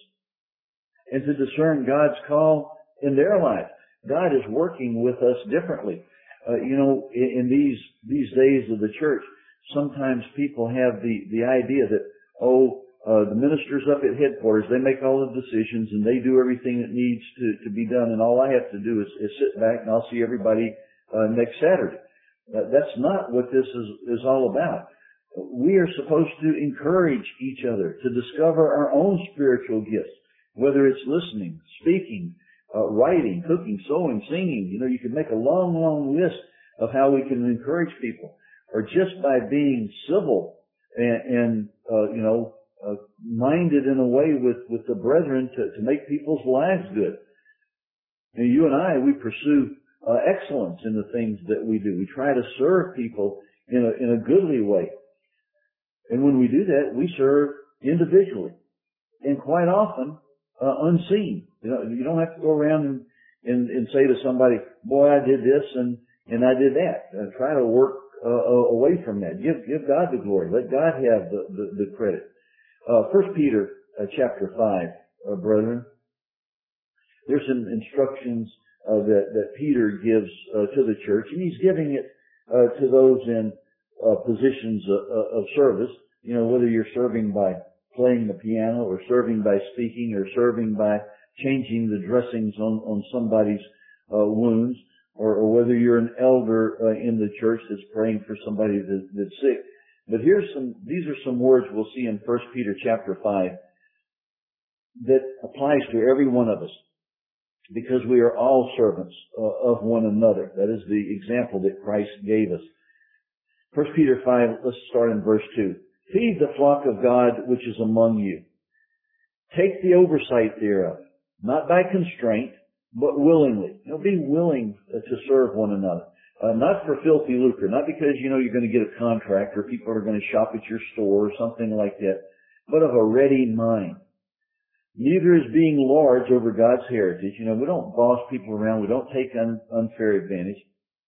and to discern God's call in their life. God is working with us differently. Uh, you know, in, in these these days of the church, sometimes people have the, the idea that, oh, uh, the ministers up at headquarters, they make all the decisions and they do everything that needs to, to be done, and all I have to do is, is sit back and I'll see everybody uh, next Saturday. Uh, that's not what this is, is all about. We are supposed to encourage each other to discover our own spiritual gifts, whether it's listening, speaking, uh, writing, cooking, sewing, singing. You know, you can make a long, long list of how we can encourage people, or just by being civil and, and uh, you know, uh, minded in a way with, with the brethren to, to make people's lives good. And you and I, we pursue uh, excellence in the things that we do. We try to serve people in a, in a goodly way. And when we do that, we serve individually and quite often uh, unseen. You know, you don't have to go around and, and, and say to somebody, boy, I did this and, and I did that. Uh, try to work uh, away from that. Give, give God the glory. Let God have the, the, the credit. Uh, First Peter uh, chapter five, uh, brethren, there's some instructions uh, that, that Peter gives uh, to the church, and he's giving it uh, to those in Uh, positions of, of service, you know, whether you're serving by playing the piano or serving by speaking or serving by changing the dressings on, on somebody's uh, wounds, or, or whether you're an elder uh, in the church that's praying for somebody that, that's sick. But here's some, these are some words we'll see in First Peter chapter five that applies to every one of us, because we are all servants uh, of one another. That is the example that Christ gave us. First Peter five, let's start in verse two. Feed the flock of God which is among you. Take the oversight thereof, not by constraint, but willingly. You know, be willing to serve one another. Uh, not for filthy lucre, not because, you know, you're going to get a contract or people are going to shop at your store or something like that, but of a ready mind. Neither is being lords over God's heritage. You know, we don't boss people around. We don't take un- unfair advantage.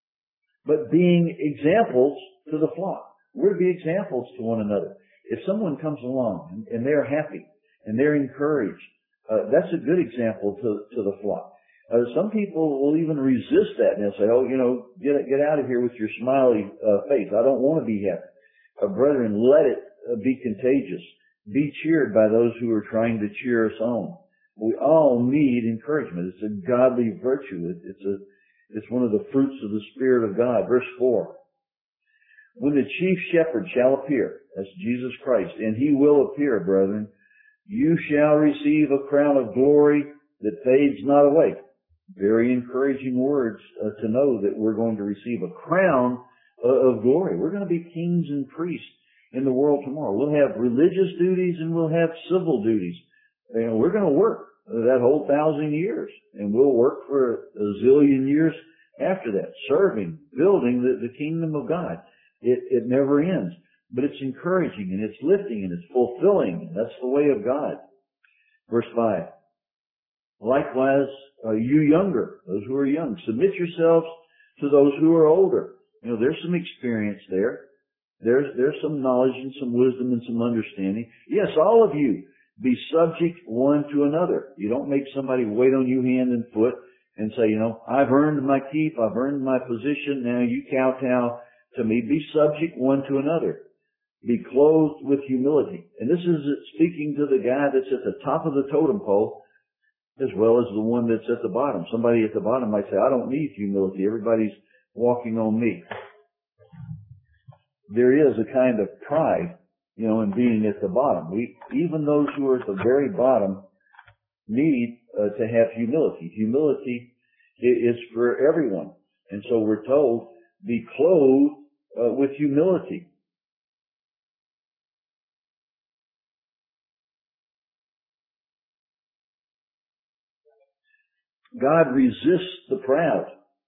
But being examples to the flock. We're to be examples to one another. If someone comes along and, and they're happy and they're encouraged, uh, that's a good example to, to the flock. Uh, some people will even resist that and they'll say, oh, you know, get get out of here with your smiley uh, face. I don't want to be happy. Uh, brethren, let it uh, be contagious. Be cheered by those who are trying to cheer us on. We all need encouragement. It's a godly virtue. It, it's a It's one of the fruits of the Spirit of God. Verse four. When the chief shepherd shall appear, that's Jesus Christ, and he will appear, brethren, you shall receive a crown of glory that fades not away. Very encouraging words uh, to know that we're going to receive a crown uh, of glory. We're going to be kings and priests in the world tomorrow. We'll have religious duties and we'll have civil duties. You know, we're going to work that whole thousand years, and we'll work for a zillion years after that, serving, building the, the kingdom of God. It, it never ends, but it's encouraging and it's lifting and it's fulfilling. That's the way of God. Verse five. Likewise, uh, you younger, those who are young, submit yourselves to those who are older. You know, there's some experience there. There's, there's some knowledge and some wisdom and some understanding. Yes, all of you, be subject one to another. You don't make somebody wait on you hand and foot and say, you know, I've earned my keep, I've earned my position, now you kowtow to me. Be subject one to another. Be clothed with humility. And this is speaking to the guy that's at the top of the totem pole as well as the one that's at the bottom. Somebody at the bottom might say, I don't need humility. Everybody's walking on me. There is a kind of pride, you know, in being at the bottom. We, even those who are at the very bottom need uh, to have humility. Humility is for everyone. And so we're told, be clothed uh, with humility. God resists the proud.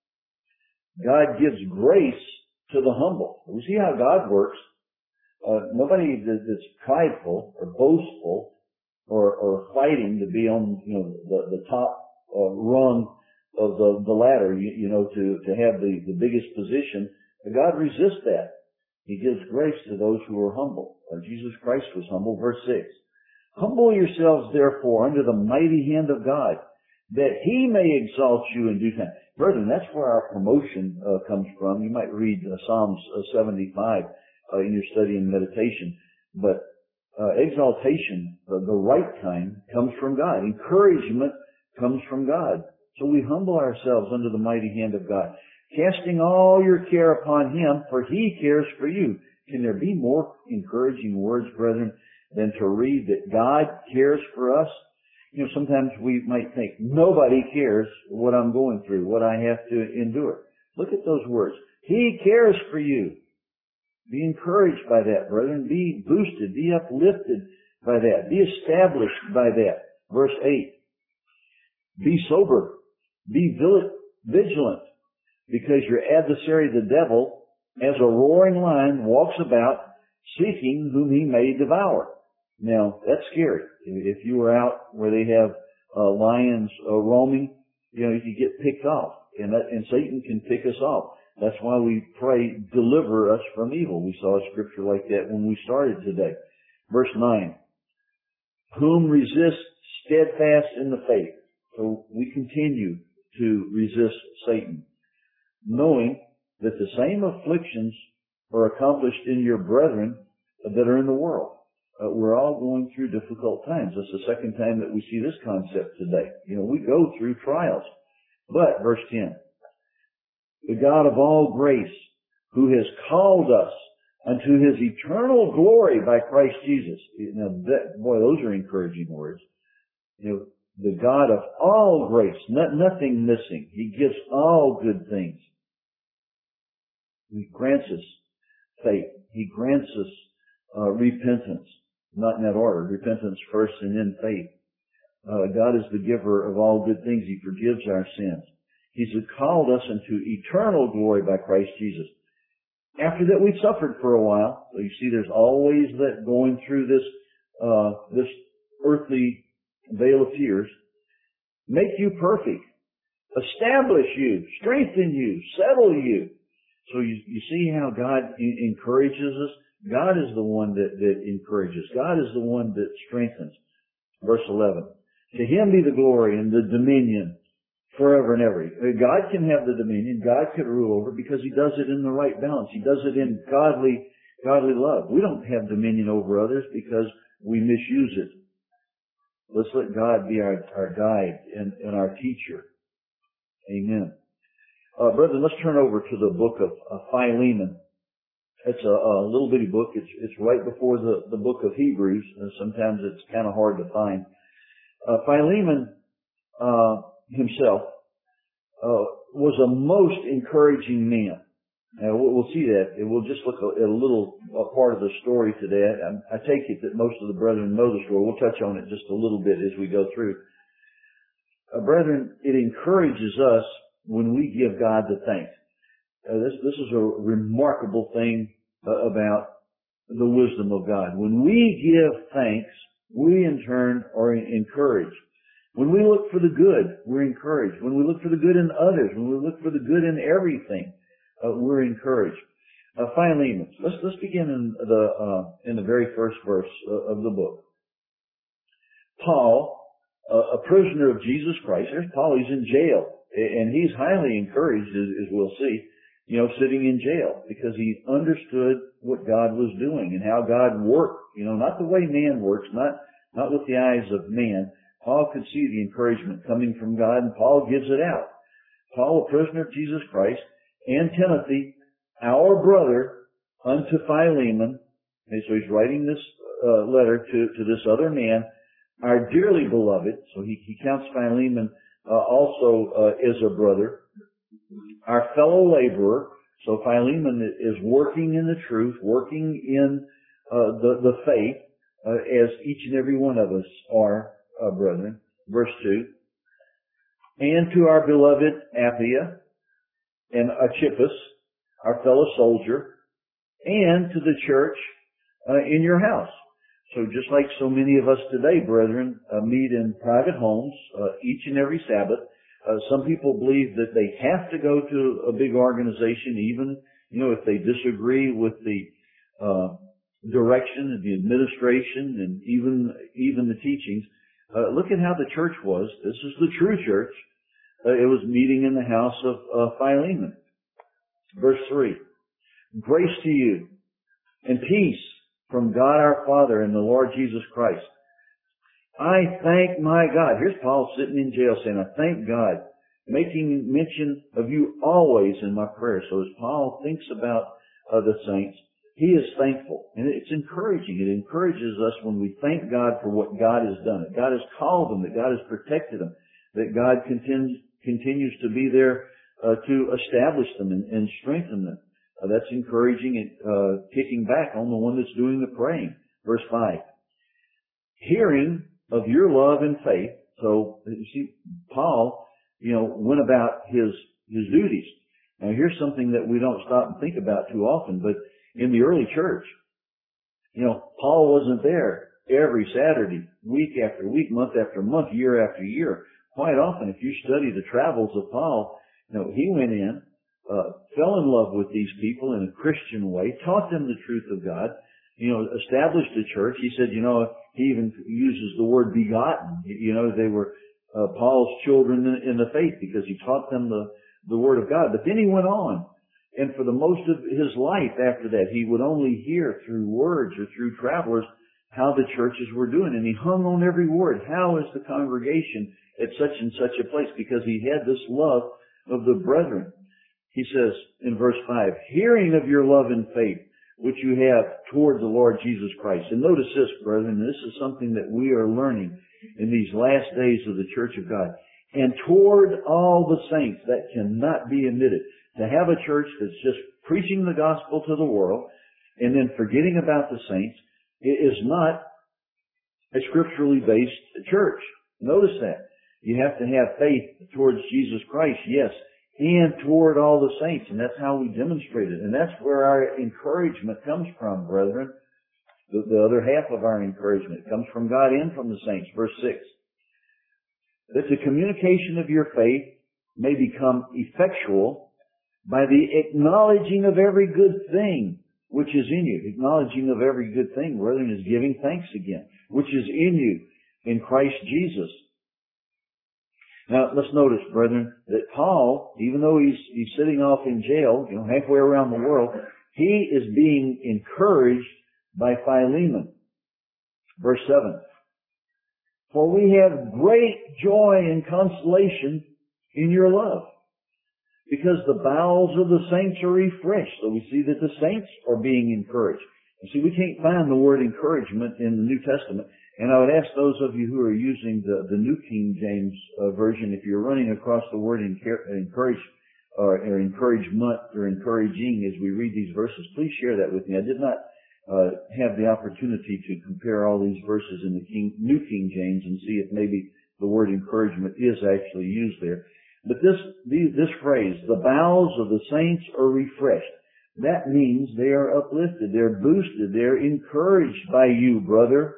God gives grace to the humble. We see how God works. Uh, nobody that's prideful or boastful or, or fighting to be on, you know, the, the top uh, rung of the, the ladder, you, you know, to, to have the, the biggest position. But God resists that. He gives grace to those who are humble. Uh, Jesus Christ was humble. Verse six. Humble yourselves, therefore, under the mighty hand of God, that He may exalt you in due time. Brethren, that's where our promotion uh, comes from. You might read uh, Psalms uh, seventy-five uh, in your study and meditation. But uh, exaltation, uh, the right kind, comes from God. Encouragement comes from God. So we humble ourselves under the mighty hand of God, casting all your care upon Him, for He cares for you. Can there be more encouraging words, brethren, than to read that God cares for us? You know, sometimes we might think, nobody cares what I'm going through, what I have to endure. Look at those words. He cares for you. Be encouraged by that, brethren. Be boosted. Be uplifted by that. Be established by that. Verse eight. Be sober. Be vigilant, because your adversary, the devil, as a roaring lion, walks about seeking whom he may devour. Now, that's scary. If you were out where they have uh, lions uh, roaming, you know, you could get picked off. And, that, and Satan can pick us off. That's why we pray, deliver us from evil. We saw a scripture like that when we started today. Verse nine. Whom resist steadfast in the faith. So we continue to resist Satan, knowing that the same afflictions are accomplished in your brethren that are in the world. Uh, we're all going through difficult times. That's the second time that we see this concept today. You know, we go through trials. But, verse ten, the God of all grace, who has called us unto His eternal glory by Christ Jesus. Now, that, boy, those are encouraging words. You know, the God of all grace, not, nothing missing. He gives all good things. He grants us faith. He grants us uh, repentance. Not in that order. Repentance first and then faith. Uh, God is the giver of all good things. He forgives our sins. He's called us into eternal glory by Christ Jesus. After that, we've suffered for a while. So you see, there's always that going through this, uh, this earthly veil of tears. Make you perfect. Establish you. Strengthen you. Settle you. So you, you see how God encourages us? God is the one that, that encourages. God is the one that strengthens. Verse eleven. To Him be the glory and the dominion forever and ever. God can have the dominion. God can rule over because He does it in the right balance. He does it in godly, godly love. We don't have dominion over others because we misuse it. Let's let God be our, our guide and, and our teacher. Amen. Uh, brethren, let's turn over to the book of uh, Philemon. It's a, a little bitty book. It's, it's right before the, the book of Hebrews. Uh, sometimes it's kind of hard to find. Uh, Philemon, uh, himself, uh, was a most encouraging man. Now, we'll see that. And we'll just look at a little a part of the story today. I, I take it that most of the brethren know the story. We'll touch on it just a little bit as we go through. Uh, brethren, it encourages us when we give God the thanks. Uh, this, this is a remarkable thing uh, about the wisdom of God. When we give thanks, we in turn are encouraged. When we look for the good, we're encouraged. When we look for the good in others, when we look for the good in everything, uh, we're encouraged. Uh, Philemon. Let's let's begin in the uh, in the very first verse uh, of the book. Paul, uh, a prisoner of Jesus Christ. There's Paul. He's in jail, and he's highly encouraged, as, as we'll see. You know, sitting in jail because he understood what God was doing and how God worked. You know, not the way man works, not not with the eyes of man. Paul could see the encouragement coming from God, and Paul gives it out. Paul, a prisoner of Jesus Christ, and Timothy, our brother, unto Philemon. And so he's writing this uh, letter to, to this other man, our dearly beloved. So he, he counts Philemon uh, also uh, as a brother. Our fellow laborer. So Philemon is working in the truth, working in uh, the, the faith, uh, as each and every one of us are, uh, brethren. Verse two. And to our beloved Apphia and Archippus, our fellow soldier, and to the church uh, in your house. So just like so many of us today, brethren, uh, meet in private homes uh, each and every Sabbath. Uh, some people believe that they have to go to a big organization, even, you know, if they disagree with the uh, direction and the administration and even even the teachings. Uh, look at how the church was. This is the true church. Uh, it was meeting in the house of uh, Philemon. Verse three. Grace to you and peace from God our Father and the Lord Jesus Christ. I thank my God. Here's Paul sitting in jail saying, I thank God, making mention of you always in my prayer. So as Paul thinks about uh, the saints, he is thankful. And it's encouraging. It encourages us when we thank God for what God has done. That God has called them, that God has protected them, that God continues, continues to be there uh, to establish them and, and strengthen them. Uh, that's encouraging and uh, kicking back on the one that's doing the praying. Verse five. Hearing of your love and faith. So, you see, Paul, you know, went about his, his duties. Now here's something that we don't stop and think about too often, but in the early church, you know, Paul wasn't there every Saturday, week after week, month after month, year after year. Quite often, if you study the travels of Paul, you know, he went in, uh, fell in love with these people in a Christian way, taught them the truth of God, you know, established a church. He said, you know, he even uses the word begotten. You know, they were uh, Paul's children in, in the faith because he taught them the, the word of God. But then he went on. And for the most of his life after that, he would only hear through words or through travelers how the churches were doing. And he hung on every word. How is the congregation at such and such a place? Because he had this love of the brethren. He says in verse five, hearing of your love and faith, which you have toward the Lord Jesus Christ. And notice this, brethren, this is something that we are learning in these last days of the church of God. And toward all the saints, that cannot be omitted. To have a church that's just preaching the gospel to the world and then forgetting about the saints is not a scripturally based church. Notice that. You have to have faith towards Jesus Christ, yes, and toward all the saints. And that's how we demonstrate it. And that's where our encouragement comes from, brethren. The, the other half of our encouragement comes from God and from the saints. Verse six. That the communication of your faith may become effectual by the acknowledging of every good thing which is in you. Acknowledging of every good thing, brethren, is giving thanks again, which is in you in Christ Jesus. Now, let's notice, brethren, that Paul, even though he's, he's sitting off in jail, you know, halfway around the world, he is being encouraged by Philemon. Verse seven. For we have great joy and consolation in your love, because the bowels of the saints are refreshed. So we see that the saints are being encouraged. You see, we can't find the word encouragement in the New Testament. And I would ask those of you who are using the, the New King James uh, Version, if you're running across the word encourage, or, or encouragement or encouraging as we read these verses, please share that with me. I did not uh, have the opportunity to compare all these verses in the King, New King James and see if maybe the word encouragement is actually used there. But this, this phrase, the bowels of the saints are refreshed. That means they are uplifted, they're boosted, they're encouraged by you, brother.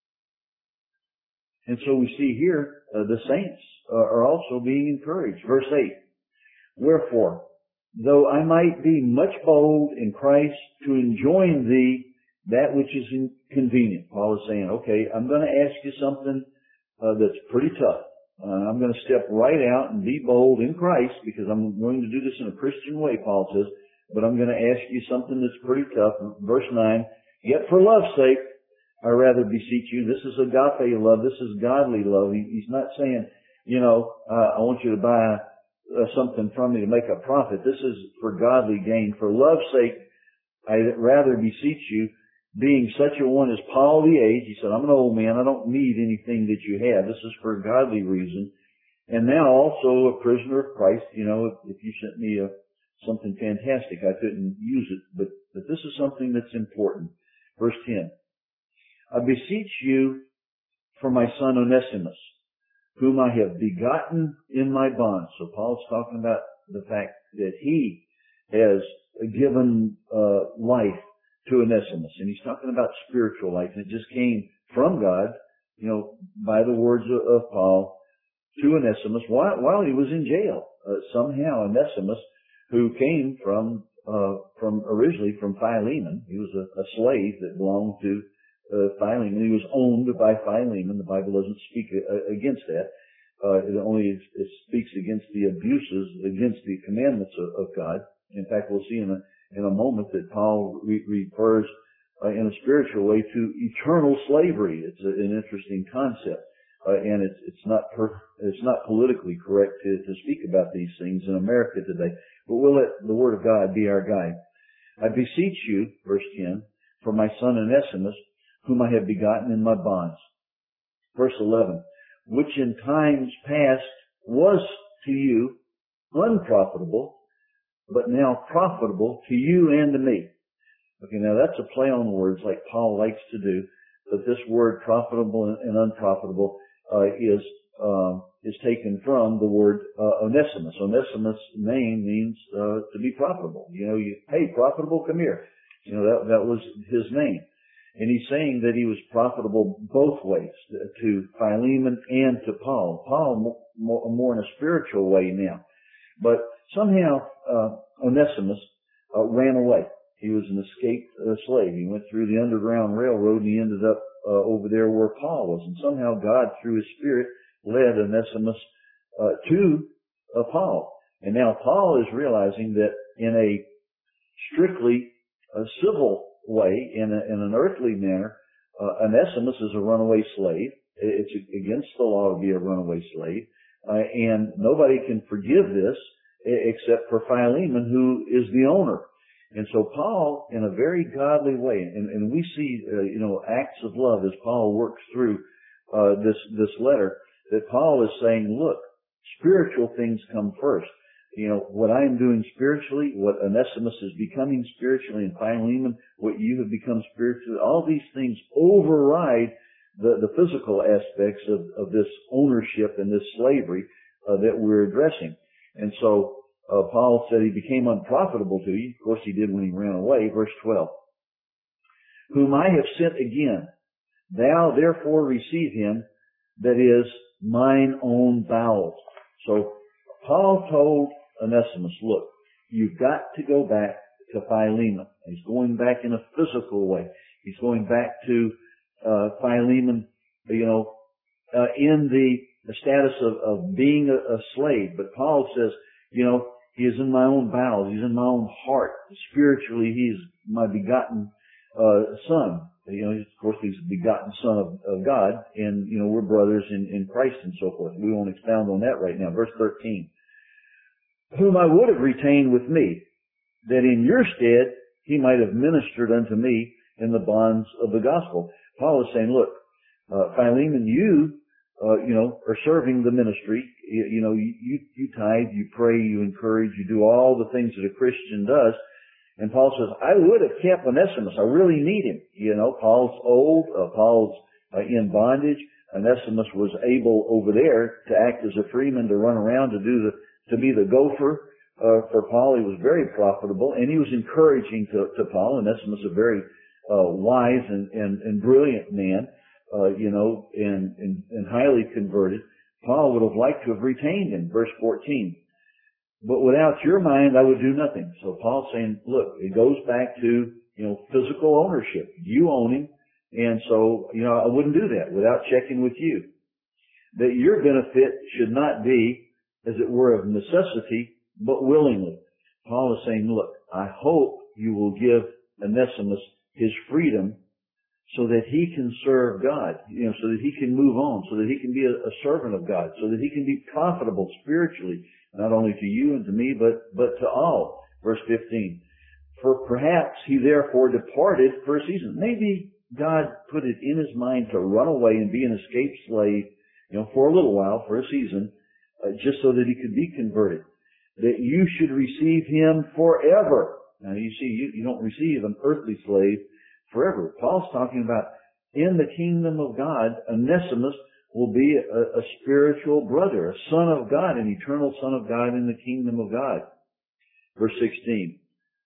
And so we see here, uh, the saints uh, are also being encouraged. Verse eight, wherefore, though I might be much bold in Christ to enjoin thee that which is inconvenient. Paul is saying, okay, I'm going to ask you something uh, that's pretty tough. Uh, I'm going to step right out and be bold in Christ because I'm going to do this in a Christian way, Paul says. But I'm going to ask you something that's pretty tough. Verse nine, yet for love's sake, I rather beseech you. This is agape love. This is godly love. He, he's not saying, you know, uh, I want you to buy uh, something from me to make a profit. This is for godly gain. For love's sake, I rather beseech you, being such a one as Paul the age. He said, I'm an old man. I don't need anything that you have. This is for a godly reason. And now also a prisoner of Christ. You know, if, if you sent me a something fantastic, I couldn't use it, but, but this is something that's important. Verse ten, I beseech you for my son Onesimus, whom I have begotten in my bonds. So Paul's talking about the fact that he has given uh, life to Onesimus, and he's talking about spiritual life, and it just came from God, you know, by the words of, of Paul to Onesimus while, while he was in jail. Uh, somehow Onesimus, who came from, uh, from originally from Philemon. He was a, a slave that belonged to, uh, Philemon. He was owned by Philemon. The Bible doesn't speak uh, against that. Uh, it only it speaks against the abuses, against the commandments of, of God. In fact, we'll see in a, in a moment that Paul re- refers, uh, in a spiritual way to eternal slavery. It's a, an interesting concept. Uh, and it's, it's not per, it's not politically correct to, to speak about these things in America today. But we'll let the Word of God be our guide. I beseech you, verse ten, for my son Onesimus, whom I have begotten in my bonds. Verse eleven, which in times past was to you unprofitable, but now profitable to you and to me. Okay, now that's a play on words like Paul likes to do, but this word profitable and unprofitable uh, is uh, is taken from the word uh, Onesimus. Onesimus' name means uh, to be profitable. You know, you, hey, profitable, come here. You know, that that was his name. And he's saying that he was profitable both ways, to Philemon and to Paul. Paul more, more in a spiritual way now. But somehow uh, Onesimus uh, ran away. He was an escaped uh, slave. He went through the Underground Railroad and he ended up uh, over there where Paul was. And somehow God, through his Spirit, led Onesimus uh, to uh, Paul. And now Paul is realizing that in a strictly uh, civil way, in, a, in an earthly manner, uh, Onesimus is a runaway slave. It's against the law to be a runaway slave. Uh, and nobody can forgive this except for Philemon, who is the owner. And so Paul, in a very godly way, and, and we see, uh, you know, acts of love as Paul works through uh, this this letter, that Paul is saying, look, spiritual things come first. You know, what I am doing spiritually, what Onesimus is becoming spiritually, and Philemon, what you have become spiritually, all these things override the, the physical aspects of, of this ownership and this slavery uh, that we're addressing. And so uh, Paul said he became unprofitable to you. Of course he did when he ran away. Verse twelve. Whom I have sent again, thou therefore receive him, that is mine own bowels. So Paul told Onesimus, look, you've got to go back to Philemon. He's going back in a physical way. He's going back to uh, Philemon, you know, uh, in the, the status of, of being a, a slave. But Paul says, you know, he is in my own bowels. He's in my own heart. Spiritually, he's my begotten uh, son. You know, of course, he's a begotten son of, of God, and, you know, we're brothers in, in Christ and so forth. We won't expound on that right now. Verse thirteen. Whom I would have retained with me, that in your stead he might have ministered unto me in the bonds of the gospel. Paul is saying, look, uh, Philemon, you uh, you know, are serving the ministry. You, you know, you, you, you tithe, you pray, you encourage, you do all the things that a Christian does. And Paul says, I would have kept Onesimus. I really need him. You know, Paul's old, uh, Paul's uh, in bondage. Onesimus was able over there to act as a freeman, to run around, to do the, to be the gopher, uh, for Paul. He was very profitable, and he was encouraging to, to Paul. Onesimus, a very, uh, wise and, and, and brilliant man, uh, you know, and, and, and highly converted. Paul would have liked to have retained him. Verse fourteen. But without your mind, I would do nothing. So Paul's saying, look, it goes back to, you know, physical ownership. You own him. And so, you know, I wouldn't do that without checking with you. That your benefit should not be, as it were, of necessity, but willingly. Paul is saying, look, I hope you will give Onesimus his freedom so that he can serve God, you know, so that he can move on, so that he can be a, a servant of God, so that he can be profitable spiritually, not only to you and to me, but, but to all. Verse fifteen. For perhaps he therefore departed for a season. Maybe God put it in his mind to run away and be an escaped slave, you know, for a little while, for a season, uh, just so that he could be converted. That you should receive him forever. Now you see, you, you don't receive an earthly slave forever. Paul's talking about in the kingdom of God, Onesimus will be a, a spiritual brother, a son of God, an eternal son of God in the kingdom of God. Verse sixteen.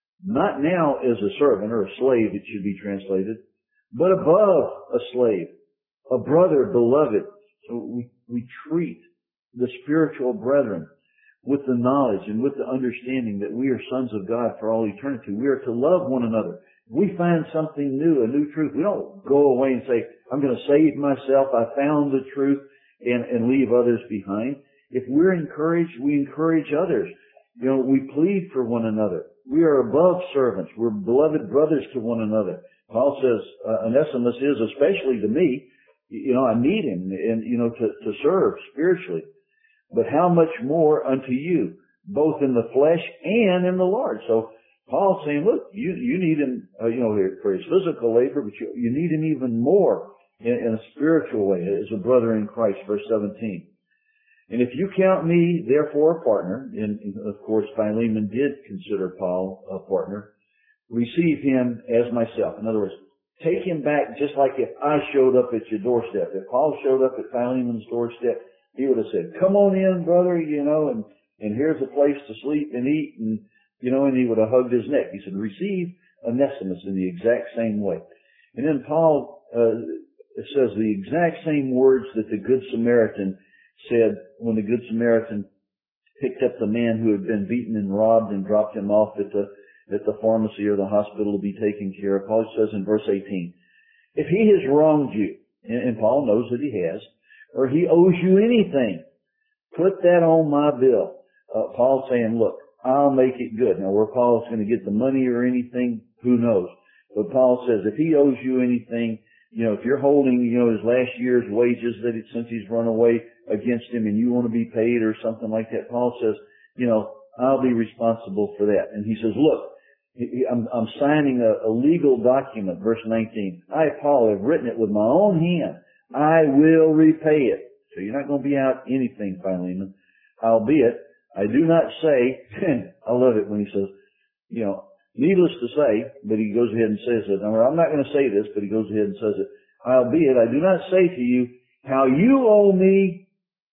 Not now as a servant or a slave, it should be translated, but above a slave, a brother beloved. So we, we treat the spiritual brethren with the knowledge and with the understanding that we are sons of God for all eternity. We are to love one another. We find something new, a new truth. We don't go away and say, I'm going to save myself. I found the truth, and, and leave others behind. If we're encouraged, we encourage others. You know, we plead for one another. We are above servants. We're beloved brothers to one another. Paul says, uh, Onesimus is, especially to me, you know, I need him, and, you know, to, to serve spiritually. But how much more unto you, both in the flesh and in the Lord. So Paul's saying, look, you, you need him, uh, you know, for his physical labor, but you, you need him even more in, in a spiritual way as a brother in Christ. Verse seventeen. And if you count me, therefore, a partner, and, and of course Philemon did consider Paul a partner, receive him as myself. In other words, take him back just like if I showed up at your doorstep. If Paul showed up at Philemon's doorstep, he would have said, come on in, brother, you know, and, and here's a place to sleep and eat, and, you know, and he would have hugged his neck. He said, receive Onesimus in the exact same way. And then Paul uh, says the exact same words that the Good Samaritan said when the Good Samaritan picked up the man who had been beaten and robbed and dropped him off at the at the pharmacy or the hospital to be taken care of. Paul says in verse eighteen, if he has wronged you, and, and Paul knows that he has, or he owes you anything, put that on my bill. Uh, Paul's saying, look, I'll make it good. Now, where Paul's going to get the money or anything, who knows? But Paul says, if he owes you anything, you know, if you're holding, you know, his last year's wages that it, since he's run away against him and you want to be paid or something like that, Paul says, you know, I'll be responsible for that. And he says, look, I'm, I'm signing a, a legal document, verse nineteen. I, Paul, have written it with my own hand. I will repay it. So you're not going to be out anything, Philemon. Albeit, I do not say, and I love it when he says, you know, needless to say, but he goes ahead and says it. Now, I'm not going to say this, but he goes ahead and says it. Albeit, I do not say to you how you owe me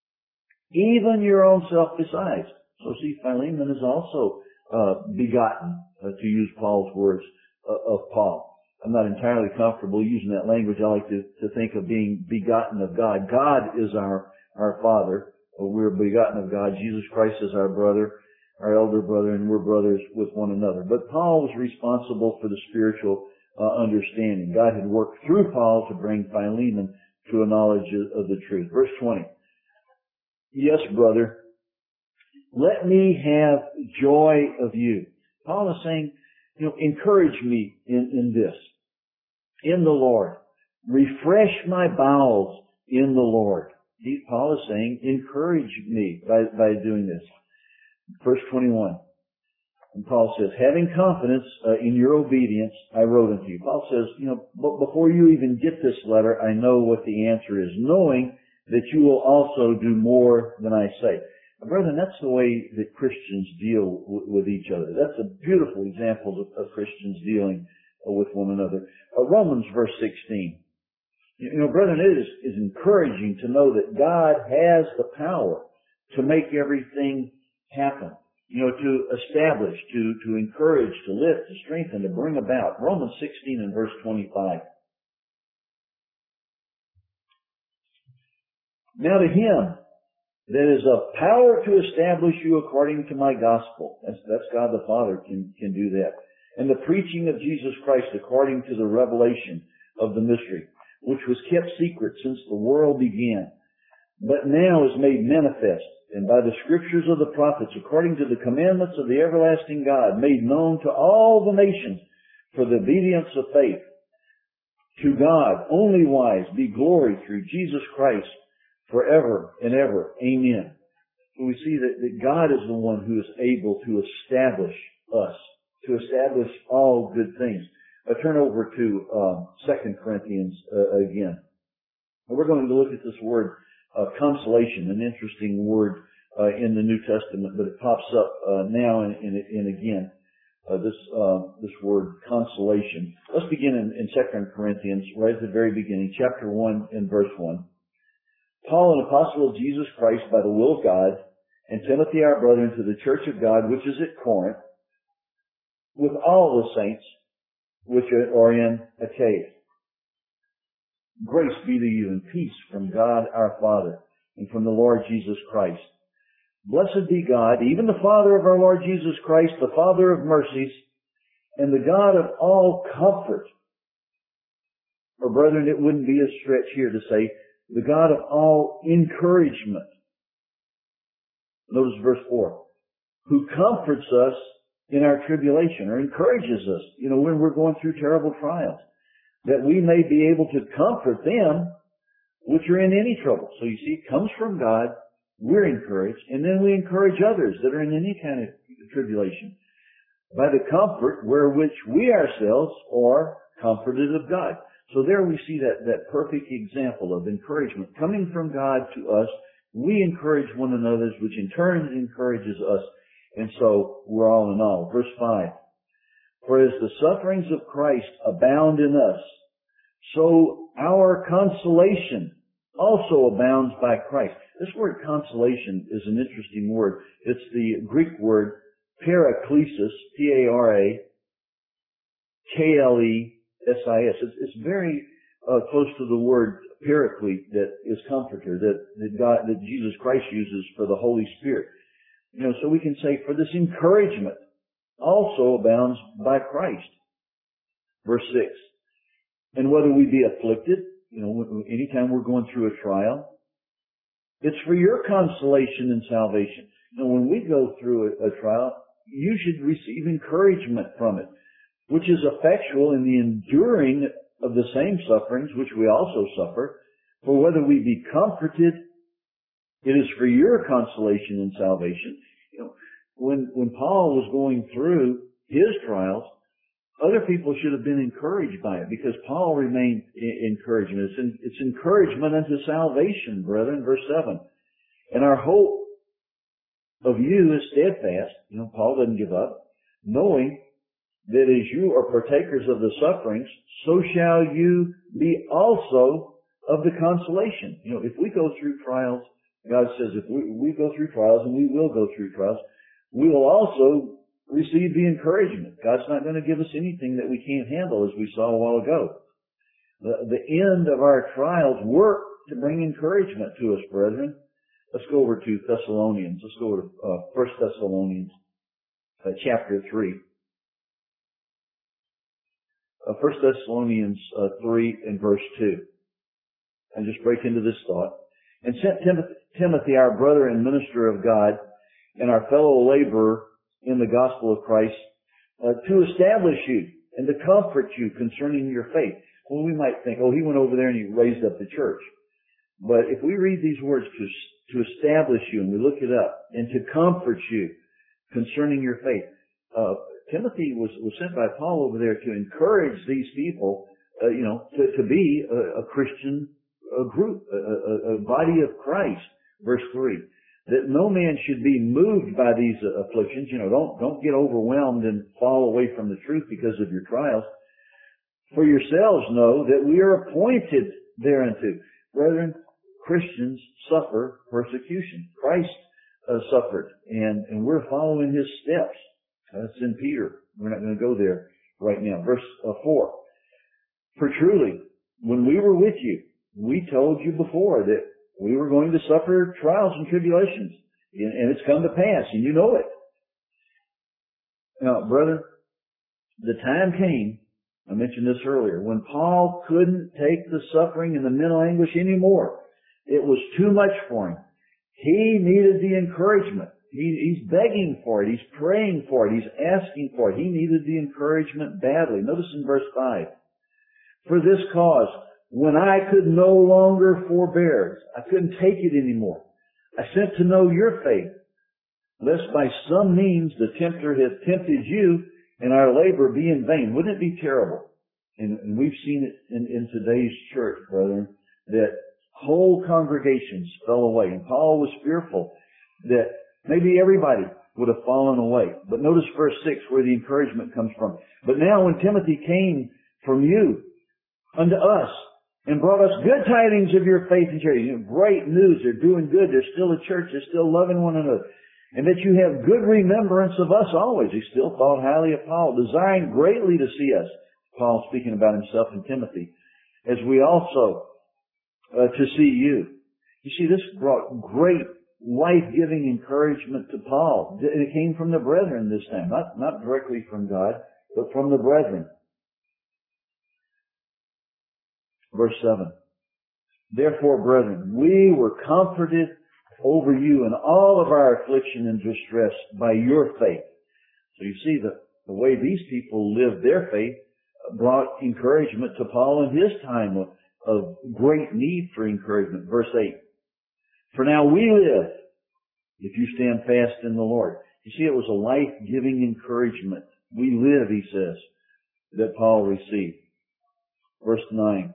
even your own self besides. So see, Philemon is also uh, begotten, uh, to use Paul's words, uh, of Paul. I'm not entirely comfortable using that language. I like to, to think of being begotten of God. God is our, our Father. We're begotten of God. Jesus Christ is our brother, our elder brother, and we're brothers with one another. But Paul was responsible for the spiritual uh, understanding. God had worked through Paul to bring Philemon to a knowledge of, of the truth. Verse twenty. Yes, brother, let me have joy of you. Paul is saying, you know, encourage me in, in this, in the Lord. Refresh my bowels in the Lord. He, Paul is saying, encourage me by, by doing this. Verse twenty-one. And Paul says, having confidence uh, in your obedience, I wrote unto you. Paul says, you know, b- before you even get this letter, I know what the answer is, knowing that you will also do more than I say. Now, brethren, that's the way that Christians deal w- with each other. That's a beautiful example of, of Christians dealing uh, with one another. Uh, Romans verse sixteen. You know, brethren, it is, is encouraging to know that God has the power to make everything happen. You know, to establish, to, to encourage, to lift, to strengthen, to bring about. Romans sixteen and verse twenty-five. Now to Him that is of power to establish you according to my gospel. That's, that's God the Father can, can do that. And the preaching of Jesus Christ according to the revelation of the mystery, which was kept secret since the world began, but now is made manifest, and by the scriptures of the prophets, according to the commandments of the everlasting God, made known to all the nations for the obedience of faith. To God, only wise, be glory through Jesus Christ forever and ever. Amen. So we see that, that God is the one who is able to establish us, to establish all good things. I turn over to uh, Second Corinthians uh, again. We're going to look at this word uh, consolation, an interesting word uh, in the New Testament, but it pops up uh, now and, and, and again. Uh, this uh, this word consolation. Let's begin in, in Second Corinthians, right at the very beginning, chapter one and verse one. Paul, an apostle of Jesus Christ by the will of God, and Timothy our brother, into the church of God which is at Corinth, with all the saints which are in Achaia. Grace be to you and peace from God our Father and from the Lord Jesus Christ. Blessed be God, even the Father of our Lord Jesus Christ, the Father of mercies, and the God of all comfort. Or brethren, it wouldn't be a stretch here to say, the God of all encouragement. Notice verse four. Who comforts us in our tribulation, or encourages us, you know, when we're going through terrible trials, that we may be able to comfort them which are in any trouble. So you see, it comes from God, we're encouraged, and then we encourage others that are in any kind of tribulation by the comfort wherewith we ourselves are comforted of God. So there we see that, that perfect example of encouragement coming from God to us. We encourage one another, which in turn encourages us. And so we're all in all. Verse five. For as the sufferings of Christ abound in us, so our consolation also abounds by Christ. This word consolation is an interesting word. It's the Greek word paraklesis, P A R A K L E S I S. It's, it's very uh, close to the word paraclete, that is comforter, that, that God, that Jesus Christ uses for the Holy Spirit. You know, so we can say, for this encouragement also abounds by Christ. Verse six. And whether we be afflicted, you know, anytime we're going through a trial, it's for your consolation and salvation. You know, when we go through a, a trial, you should receive encouragement from it, which is effectual in the enduring of the same sufferings which we also suffer. For whether we be comforted, it is for your consolation and salvation. You know, when when Paul was going through his trials, other people should have been encouraged by it, because Paul remained encouraging. It's, in, it's encouragement unto salvation, brethren. Verse seven. And our hope of you is steadfast. You know, Paul doesn't give up, knowing that as you are partakers of the sufferings, so shall you be also of the consolation. You know, if we go through trials, God says if we, we go through trials, and we will go through trials, we will also receive the encouragement. God's not going to give us anything that we can't handle, as we saw a while ago. The, the end of our trials work to bring encouragement to us, brethren. Let's go over to Thessalonians. Let's go over to uh, First Thessalonians uh, chapter three. Uh, First Thessalonians uh, three and verse two. And just break into this thought. And sent Timothy, Timothy, our brother and minister of God, and our fellow laborer in the gospel of Christ, uh, to establish you and to comfort you concerning your faith. Well, we might think, oh, he went over there and he raised up the church. But if we read these words, to to establish you, and we look it up, and to comfort you concerning your faith, uh, Timothy was, was sent by Paul over there to encourage these people, uh, you know, to, to be a, a Christian a group, a, a, a body of Christ. Verse three, that no man should be moved by these afflictions. You know, don't, don't get overwhelmed and fall away from the truth because of your trials. For yourselves know that we are appointed thereunto. Brethren, Christians suffer persecution. Christ uh, suffered, and, and we're following His steps. That's in Peter. We're not going to go there right now. Verse uh, four. For truly, when we were with you, we told you before that we were going to suffer trials and tribulations. And it's come to pass, and you know it. Now, brother, the time came, I mentioned this earlier, when Paul couldn't take the suffering and the mental anguish anymore. It was too much for him. He needed the encouragement. He, he's begging for it. He's praying for it. He's asking for it. He needed the encouragement badly. Notice in verse five. For this cause, when I could no longer forbear, I couldn't take it anymore, I sent to know your faith, lest by some means the tempter hath tempted you, and our labor be in vain. Wouldn't it be terrible? And, and we've seen it in, in today's church, brethren, that whole congregations fell away. And Paul was fearful that maybe everybody would have fallen away. But notice verse six where the encouragement comes from. But now when Timothy came from you unto us and brought us good tidings of your faith and charity, you know, great news, they're doing good, they're still a church, they're still loving one another, and that you have good remembrance of us always. He still thought highly of Paul, desiring greatly to see us. Paul speaking about himself and Timothy, as we also uh, to see you. You see, this brought great life-giving encouragement to Paul. It came from the brethren this time, not, not directly from God, but from the brethren. Verse seven. Therefore, brethren, we were comforted over you in all of our affliction and distress by your faith. So you see the, the way these people lived their faith brought encouragement to Paul in his time of, of great need for encouragement. Verse eight. For now we live if you stand fast in the Lord. You see, it was a life-giving encouragement. We live, he says, that Paul received. Verse nine.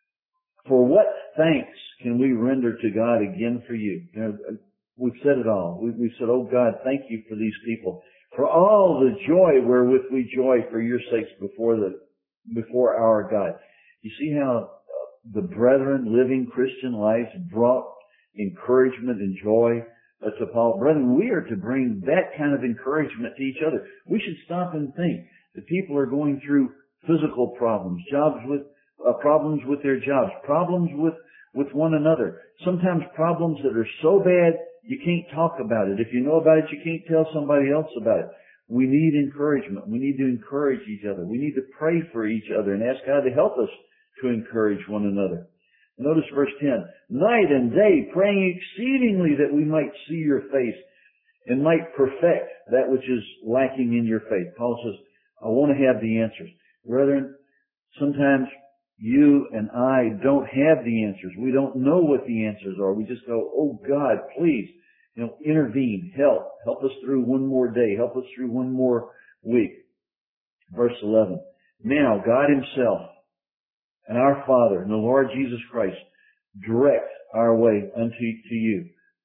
For what thanks can we render to God again for you? You know, we've said it all. We've, we've said, oh God, thank you for these people, for all the joy wherewith we joy for your sakes before the before our God. You see how the brethren living Christian lives brought encouragement and joy uh, to Paul. Brethren, we are to bring that kind of encouragement to each other. We should stop and think that people are going through physical problems, jobs with uh, problems with their jobs, problems with with one another. Sometimes problems that are so bad you can't talk about it. If you know about it, you can't tell somebody else about it. We need encouragement. We need to encourage each other. We need to pray for each other and ask God to help us to encourage one another. Notice verse ten. Night and day praying exceedingly that we might see your face and might perfect that which is lacking in your faith. Paul says, I want to have the answers. Brethren, sometimes you and I don't have the answers. We don't know what the answers are. We just go, oh God, please, you know, intervene, help. Help us through one more day. Help us through one more week. Verse eleven. Now God himself and our Father and the Lord Jesus Christ direct our way unto to you.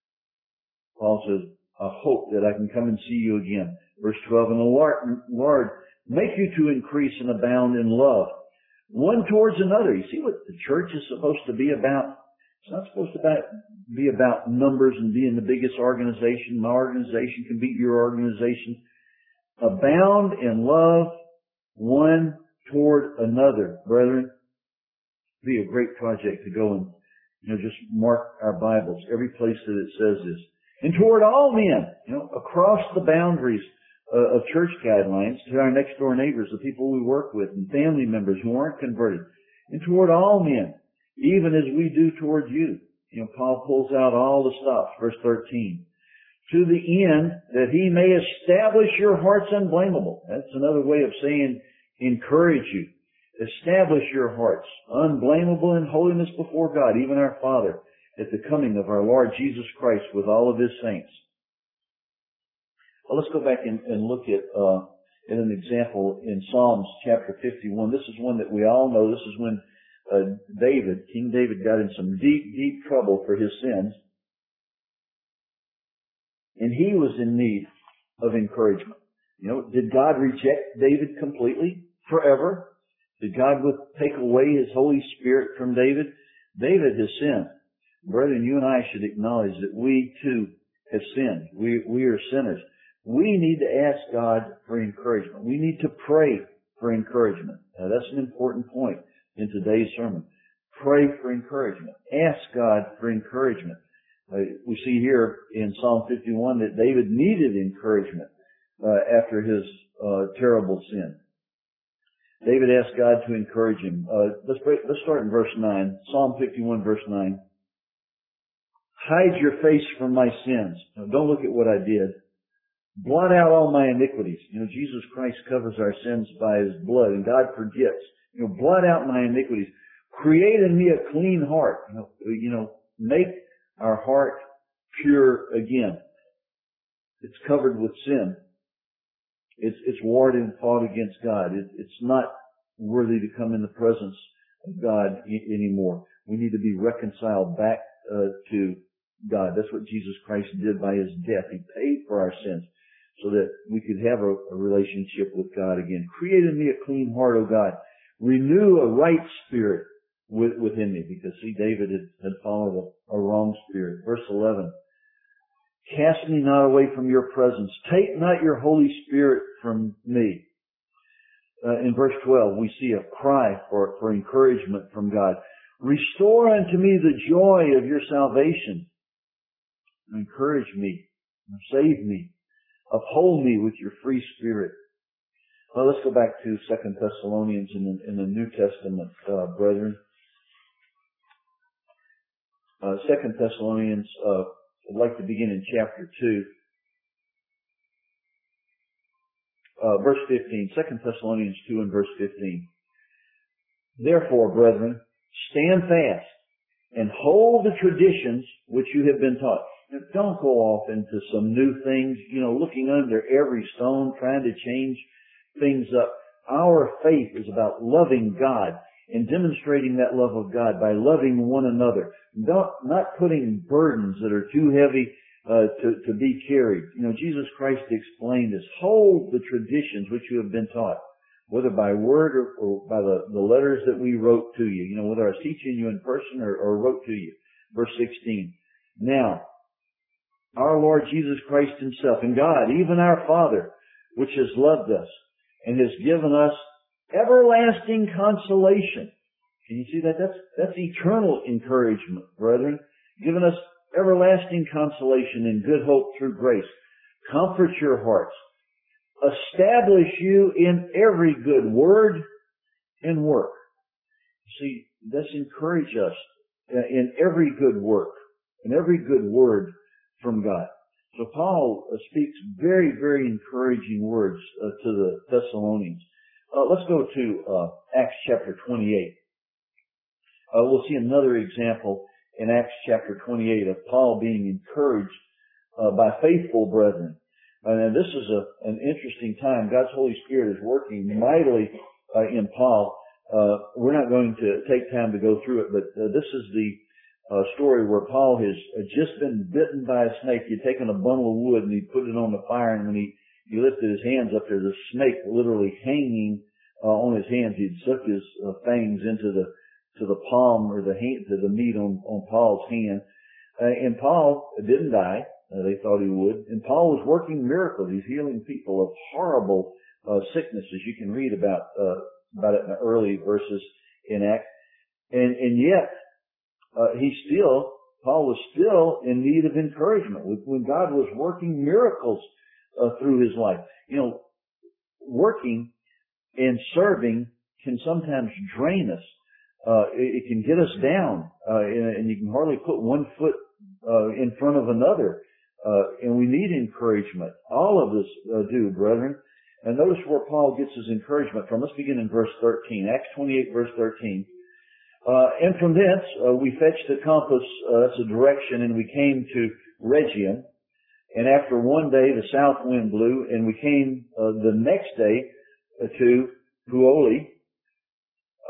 Paul says, I hope that I can come and see you again. Verse twelve. And the Lord, Lord make you to increase and abound in love, one towards another. You see what the church is supposed to be about? It's not supposed to be about numbers and being the biggest organization. My organization can beat your organization. Abound in love one toward another, brethren. Be a great project to go and, you know, just mark our Bibles, every place that it says this. And toward all men, you know, across the boundaries uh, of church guidelines, to our next door neighbors, the people we work with, and family members who aren't converted. And toward all men, even as we do toward you. You know, Paul pulls out all the stops. Verse thirteen. To the end that he may establish your hearts unblameable. That's another way of saying encourage you. Establish your hearts unblameable in holiness before God, even our Father, at the coming of our Lord Jesus Christ with all of his saints. Well, let's go back and, and look at, uh, at an example in Psalms chapter fifty-one. This is one that we all know. This is when uh, David, King David got in some deep, deep trouble for his sins. And he was in need of encouragement. You know, did God reject David completely, forever? Did God take away His Holy Spirit from David? David has sinned. Brethren, you and I should acknowledge that we too have sinned. We, we are sinners. We need to ask God for encouragement. We need to pray for encouragement. Now, that's an important point in today's sermon. Pray for encouragement. Ask God for encouragement. Uh, we see here in Psalm fifty-one that David needed encouragement uh, after his uh, terrible sin. David asked God to encourage him. Uh, let's, break, let's start in verse nine. Psalm fifty-one, verse nine. Hide your face from my sins. Now, don't look at what I did. Blot out all my iniquities. You know, Jesus Christ covers our sins by His blood, and God forgets. You know, blot out my iniquities. Create in me a clean heart. You know, you know, make our heart pure again. It's covered with sin. It's, it's warred and fought against God. It, it's not worthy to come in the presence of God I- anymore. We need to be reconciled back uh, to God. That's what Jesus Christ did by His death. He paid for our sins so that we could have a, a relationship with God again. Create in me a clean heart, O God. Renew a right spirit with, within me. Because, see, David had, had followed a, a wrong spirit. Verse eleven. Cast me not away from your presence. Take not your Holy Spirit from me. Uh, in verse twelve, we see a cry for, for encouragement from God. Restore unto me the joy of your salvation. Encourage me. Save me. Uphold me with your free spirit. Well, let's go back to Second Thessalonians in the, in the New Testament, uh, brethren. Uh, Second Thessalonians, uh, I'd like to begin in chapter two. Uh, verse fifteen. Second Thessalonians two and verse fifteen. Therefore, brethren, stand fast and hold the traditions which you have been taught. Now, don't go off into some new things, you know, looking under every stone, trying to change things up. Our faith is about loving God and demonstrating that love of God by loving one another. Not, not putting burdens that are too heavy uh, to, to be carried. You know, Jesus Christ explained this. Hold the traditions which you have been taught, whether by word or, or by the, the letters that we wrote to you. You know, whether I was teaching you in person or, or wrote to you. Verse sixteen. Now, our Lord Jesus Christ Himself and God, even our Father, which has loved us and has given us everlasting consolation. Can you see that? That's, that's eternal encouragement, brethren. Given us everlasting consolation and good hope through grace. Comfort your hearts. Establish you in every good word and work. See, let's encourage us in every good work, in every good word from God. So Paul speaks very, very encouraging words uh, to the Thessalonians. Uh, let's go to uh, Acts chapter twenty-eight. Uh, we'll see another example in Acts chapter twenty-eight of Paul being encouraged uh, by faithful brethren. And this is a, an interesting time. God's Holy Spirit is working mightily uh, in Paul. Uh, we're not going to take time to go through it, but uh, this is the uh, story where Paul has just been bitten by a snake. He'd taken a bundle of wood and he put it on the fire, and when he, he lifted his hands up there, the snake literally hanging uh, on his hands. He'd sucked his uh, fangs into the to the palm or the hand, to the meat on, on Paul's hand. Uh, and Paul didn't die. Uh, they thought he would. And Paul was working miracles. He's healing people of horrible uh, sicknesses. You can read about uh, about it in the early verses in Acts. And, and yet, uh, he still, Paul was still in need of encouragement when God was working miracles uh, through his life. You know, working and serving can sometimes drain us. Uh, it, it can get us down, uh, and, and you can hardly put one foot uh, in front of another. Uh, and we need encouragement. All of us uh, do, brethren. And notice where Paul gets his encouragement from. Let's begin in verse thirteen. Acts twenty-eight, verse thirteen. Uh, and from thence, uh, we fetched the compass, uh, that's a direction, and we came to Rhegium. And after one day, the south wind blew, and we came uh, the next day uh, to Puoli.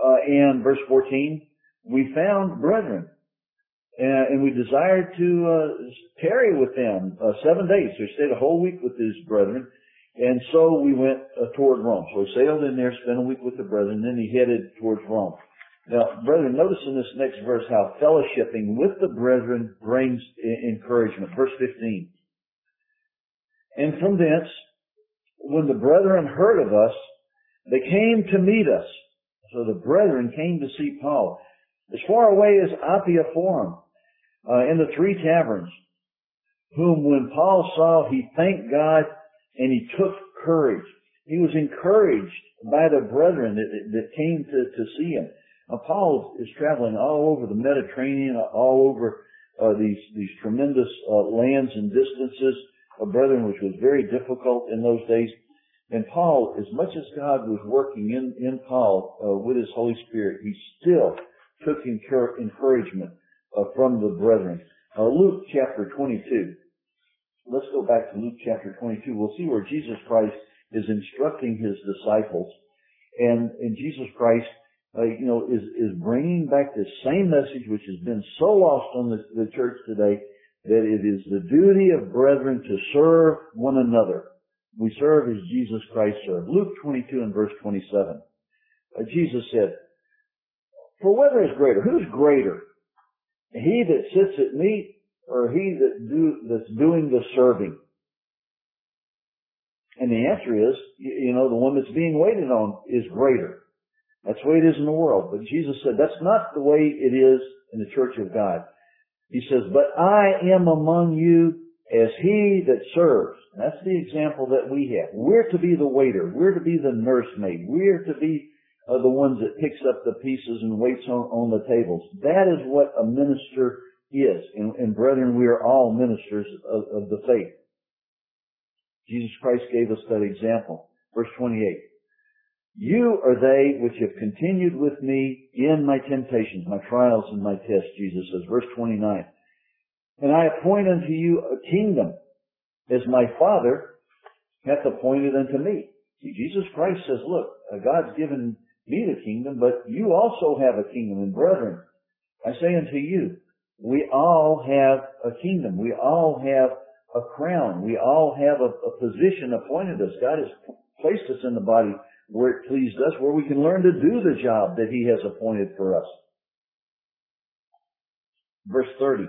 uh, and verse fourteen, we found brethren, and, and we desired to uh, tarry with them uh, seven days. So we stayed a whole week with these brethren, and so we went uh, toward Rome. So we sailed in there, spent a week with the brethren, then he headed towards Rome. Now, brethren, notice in this next verse how fellowshipping with the brethren brings encouragement. Verse fifteen. And from thence, when the brethren heard of us, they came to meet us. So the brethren came to see Paul. As far away as Appia Forum, uh, in the Three Taverns, whom when Paul saw, he thanked God and he took courage. He was encouraged by the brethren that, that came to, to see him. Now, Paul is traveling all over the Mediterranean, all over uh, these these tremendous uh, lands and distances of brethren, which was very difficult in those days. And Paul, as much as God was working in, in Paul uh, with his Holy Spirit, he still took encour- encouragement uh, from the brethren. Uh, Luke chapter twenty-two. Let's go back to Luke chapter twenty-two. We'll see where Jesus Christ is instructing his disciples. And, and Jesus Christ Uh, you know, is, is bringing back the same message which has been so lost on the, the church today, that it is the duty of brethren to serve one another. We serve as Jesus Christ served. Luke twenty-two and verse twenty-seven. Uh, Jesus said, "For whether is greater?" Who's greater? He that sits at meat, or he that do, that's doing the serving? And the answer is, you know, the one that's being waited on is greater. That's the way it is in the world. But Jesus said that's not the way it is in the church of God. He says, "But I am among you as he that serves." And that's the example that we have. We're to be the waiter. We're to be the nursemaid. We're to be uh, the ones that picks up the pieces and waits on, on the tables. That is what a minister is. And, and brethren, we are all ministers of, of the faith. Jesus Christ gave us that example. Verse twenty-eight. "You are they which have continued with me in my temptations," my trials and my tests, Jesus says. Verse twenty-nine. "And I appoint unto you a kingdom, as my Father hath appointed unto me." See, Jesus Christ says, look, uh, God's given me the kingdom, but you also have a kingdom. And brethren, I say unto you, we all have a kingdom. We all have a crown. We all have a, a position appointed us. God has placed us in the body where it pleased us, where we can learn to do the job that he has appointed for us. Verse thirty.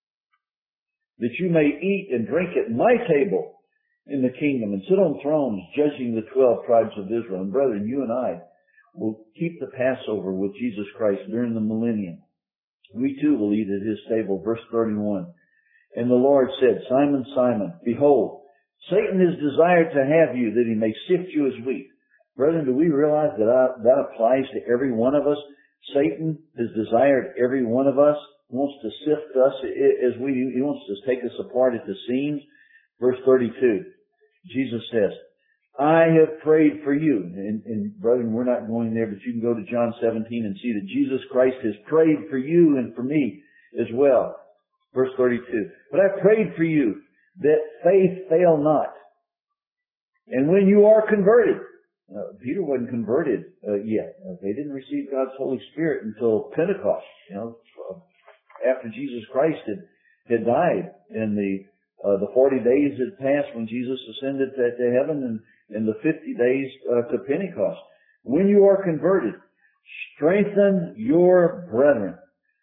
"That you may eat and drink at my table in the kingdom, and sit on thrones judging the twelve tribes of Israel." And brethren, you and I will keep the Passover with Jesus Christ during the millennium. We too will eat at his table. Verse thirty-one. "And the Lord said, Simon, Simon, behold, Satan is desired to have you, that he may sift you as wheat." Brethren, do we realize that I, that applies to every one of us? Satan has desired every one of us, wants to sift us as we, he wants to take us apart at the seams. Verse thirty-two, Jesus says, "I have prayed for you." And, and brethren, we're not going there, but you can go to John seventeen and see that Jesus Christ has prayed for you and for me as well. Verse thirty-two, "But I prayed for you that faith fail not. And when you are converted," Uh, Peter wasn't converted uh, yet. Uh, they didn't receive God's Holy Spirit until Pentecost. You know, after Jesus Christ had, had died, and the uh, the forty days had passed when Jesus ascended to, to heaven, and, and the fifty days uh, to Pentecost. "When you are converted, strengthen your brethren."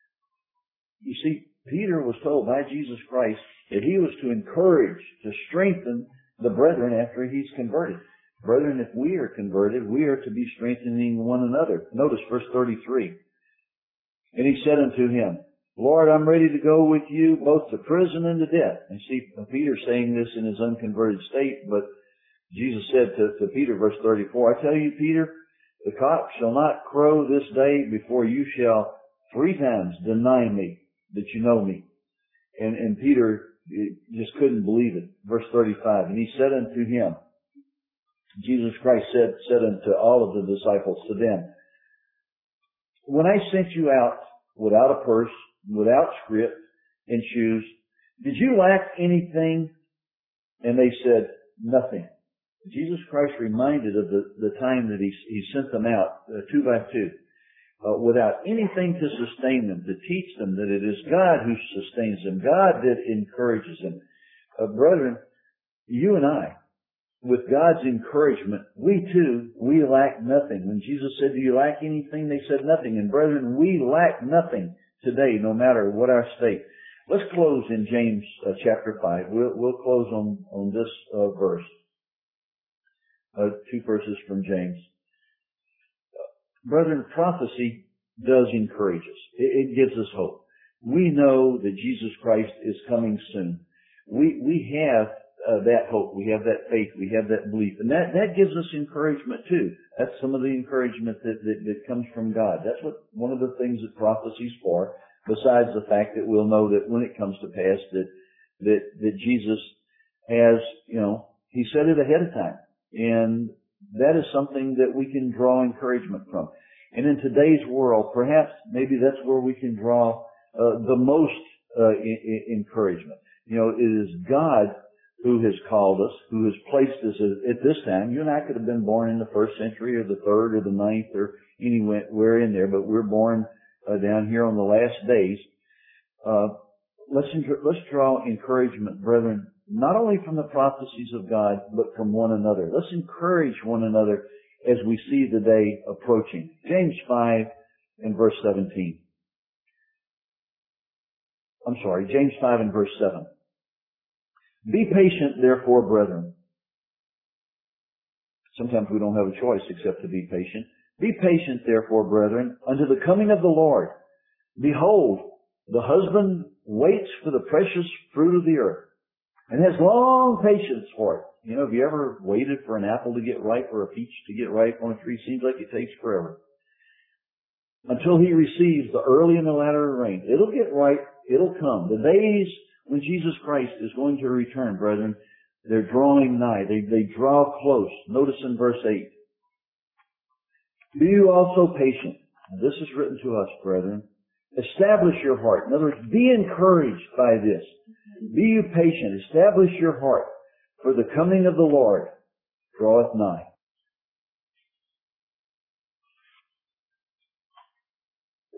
You see, Peter was told by Jesus Christ that he was to encourage, to strengthen the brethren after he's converted. Brethren, if we are converted, we are to be strengthening one another. Notice verse thirty-three. "And he said unto him, Lord, I'm ready to go with you both to prison and to death." And see, Peter saying this in his unconverted state, but Jesus said to, to Peter, verse thirty-four, "I tell you, Peter, the cock shall not crow this day before you shall three times deny me that you know me." And, and Peter just couldn't believe it. Verse thirty-five, "And he said unto him," Jesus Christ said, said unto all of the disciples, to them, "When I sent you out without a purse, without scrip and shoes, did you lack anything?" And they said, "Nothing." Jesus Christ reminded of the, the time that he, he sent them out uh, two by two. uh, without anything to sustain them, to teach them that it is God who sustains them, God that encourages them. Uh, brethren, you and I, with God's encouragement, we too, we lack nothing. When Jesus said, do you lack anything? They said nothing. And brethren, we lack nothing today, no matter what our state. Let's close in James uh, chapter five. We'll, we'll close on, on this uh, verse. Uh, two verses from James. Uh, brethren, prophecy does encourage us. It, it gives us hope. We know that Jesus Christ is coming soon. We, we have uh, that hope. We have that faith. We have that belief. And that, that gives us encouragement too. That's some of the encouragement that, that, that comes from God. That's what, one of the things that prophecy's for. Besides the fact that we'll know that when it comes to pass that, that, that Jesus has, you know, He said it ahead of time. And that is something that we can draw encouragement from. And in today's world, perhaps maybe that's where we can draw uh, the most uh, I- I- encouragement. You know, it is God who has called us, who has placed us at, at this time. You and I could have been born in the first century or the third or the ninth or anywhere in there, but we're born Uh, down here on the last days. Uh, let's, let's draw encouragement, brethren, not only from the prophecies of God, but from one another. Let's encourage one another as we see the day approaching. James five and verse seventeen. I'm sorry, James five and verse seven. Be patient, therefore, brethren. Sometimes we don't have a choice except to be patient. Be patient, therefore, brethren, unto the coming of the Lord. Behold, the husband waits for the precious fruit of the earth and has long patience for it. You know, have you ever waited for an apple to get ripe or a peach to get ripe on a tree? Seems like it takes forever. Until he receives the early and the latter rain. It'll get ripe. It'll come. The days when Jesus Christ is going to return, brethren, they're drawing nigh. They, they draw close. Notice in verse eight. Be you also patient. Now, this is written to us, brethren. Establish your heart. In other words, be encouraged by this. Be you patient. Establish your heart. For the coming of the Lord draweth nigh.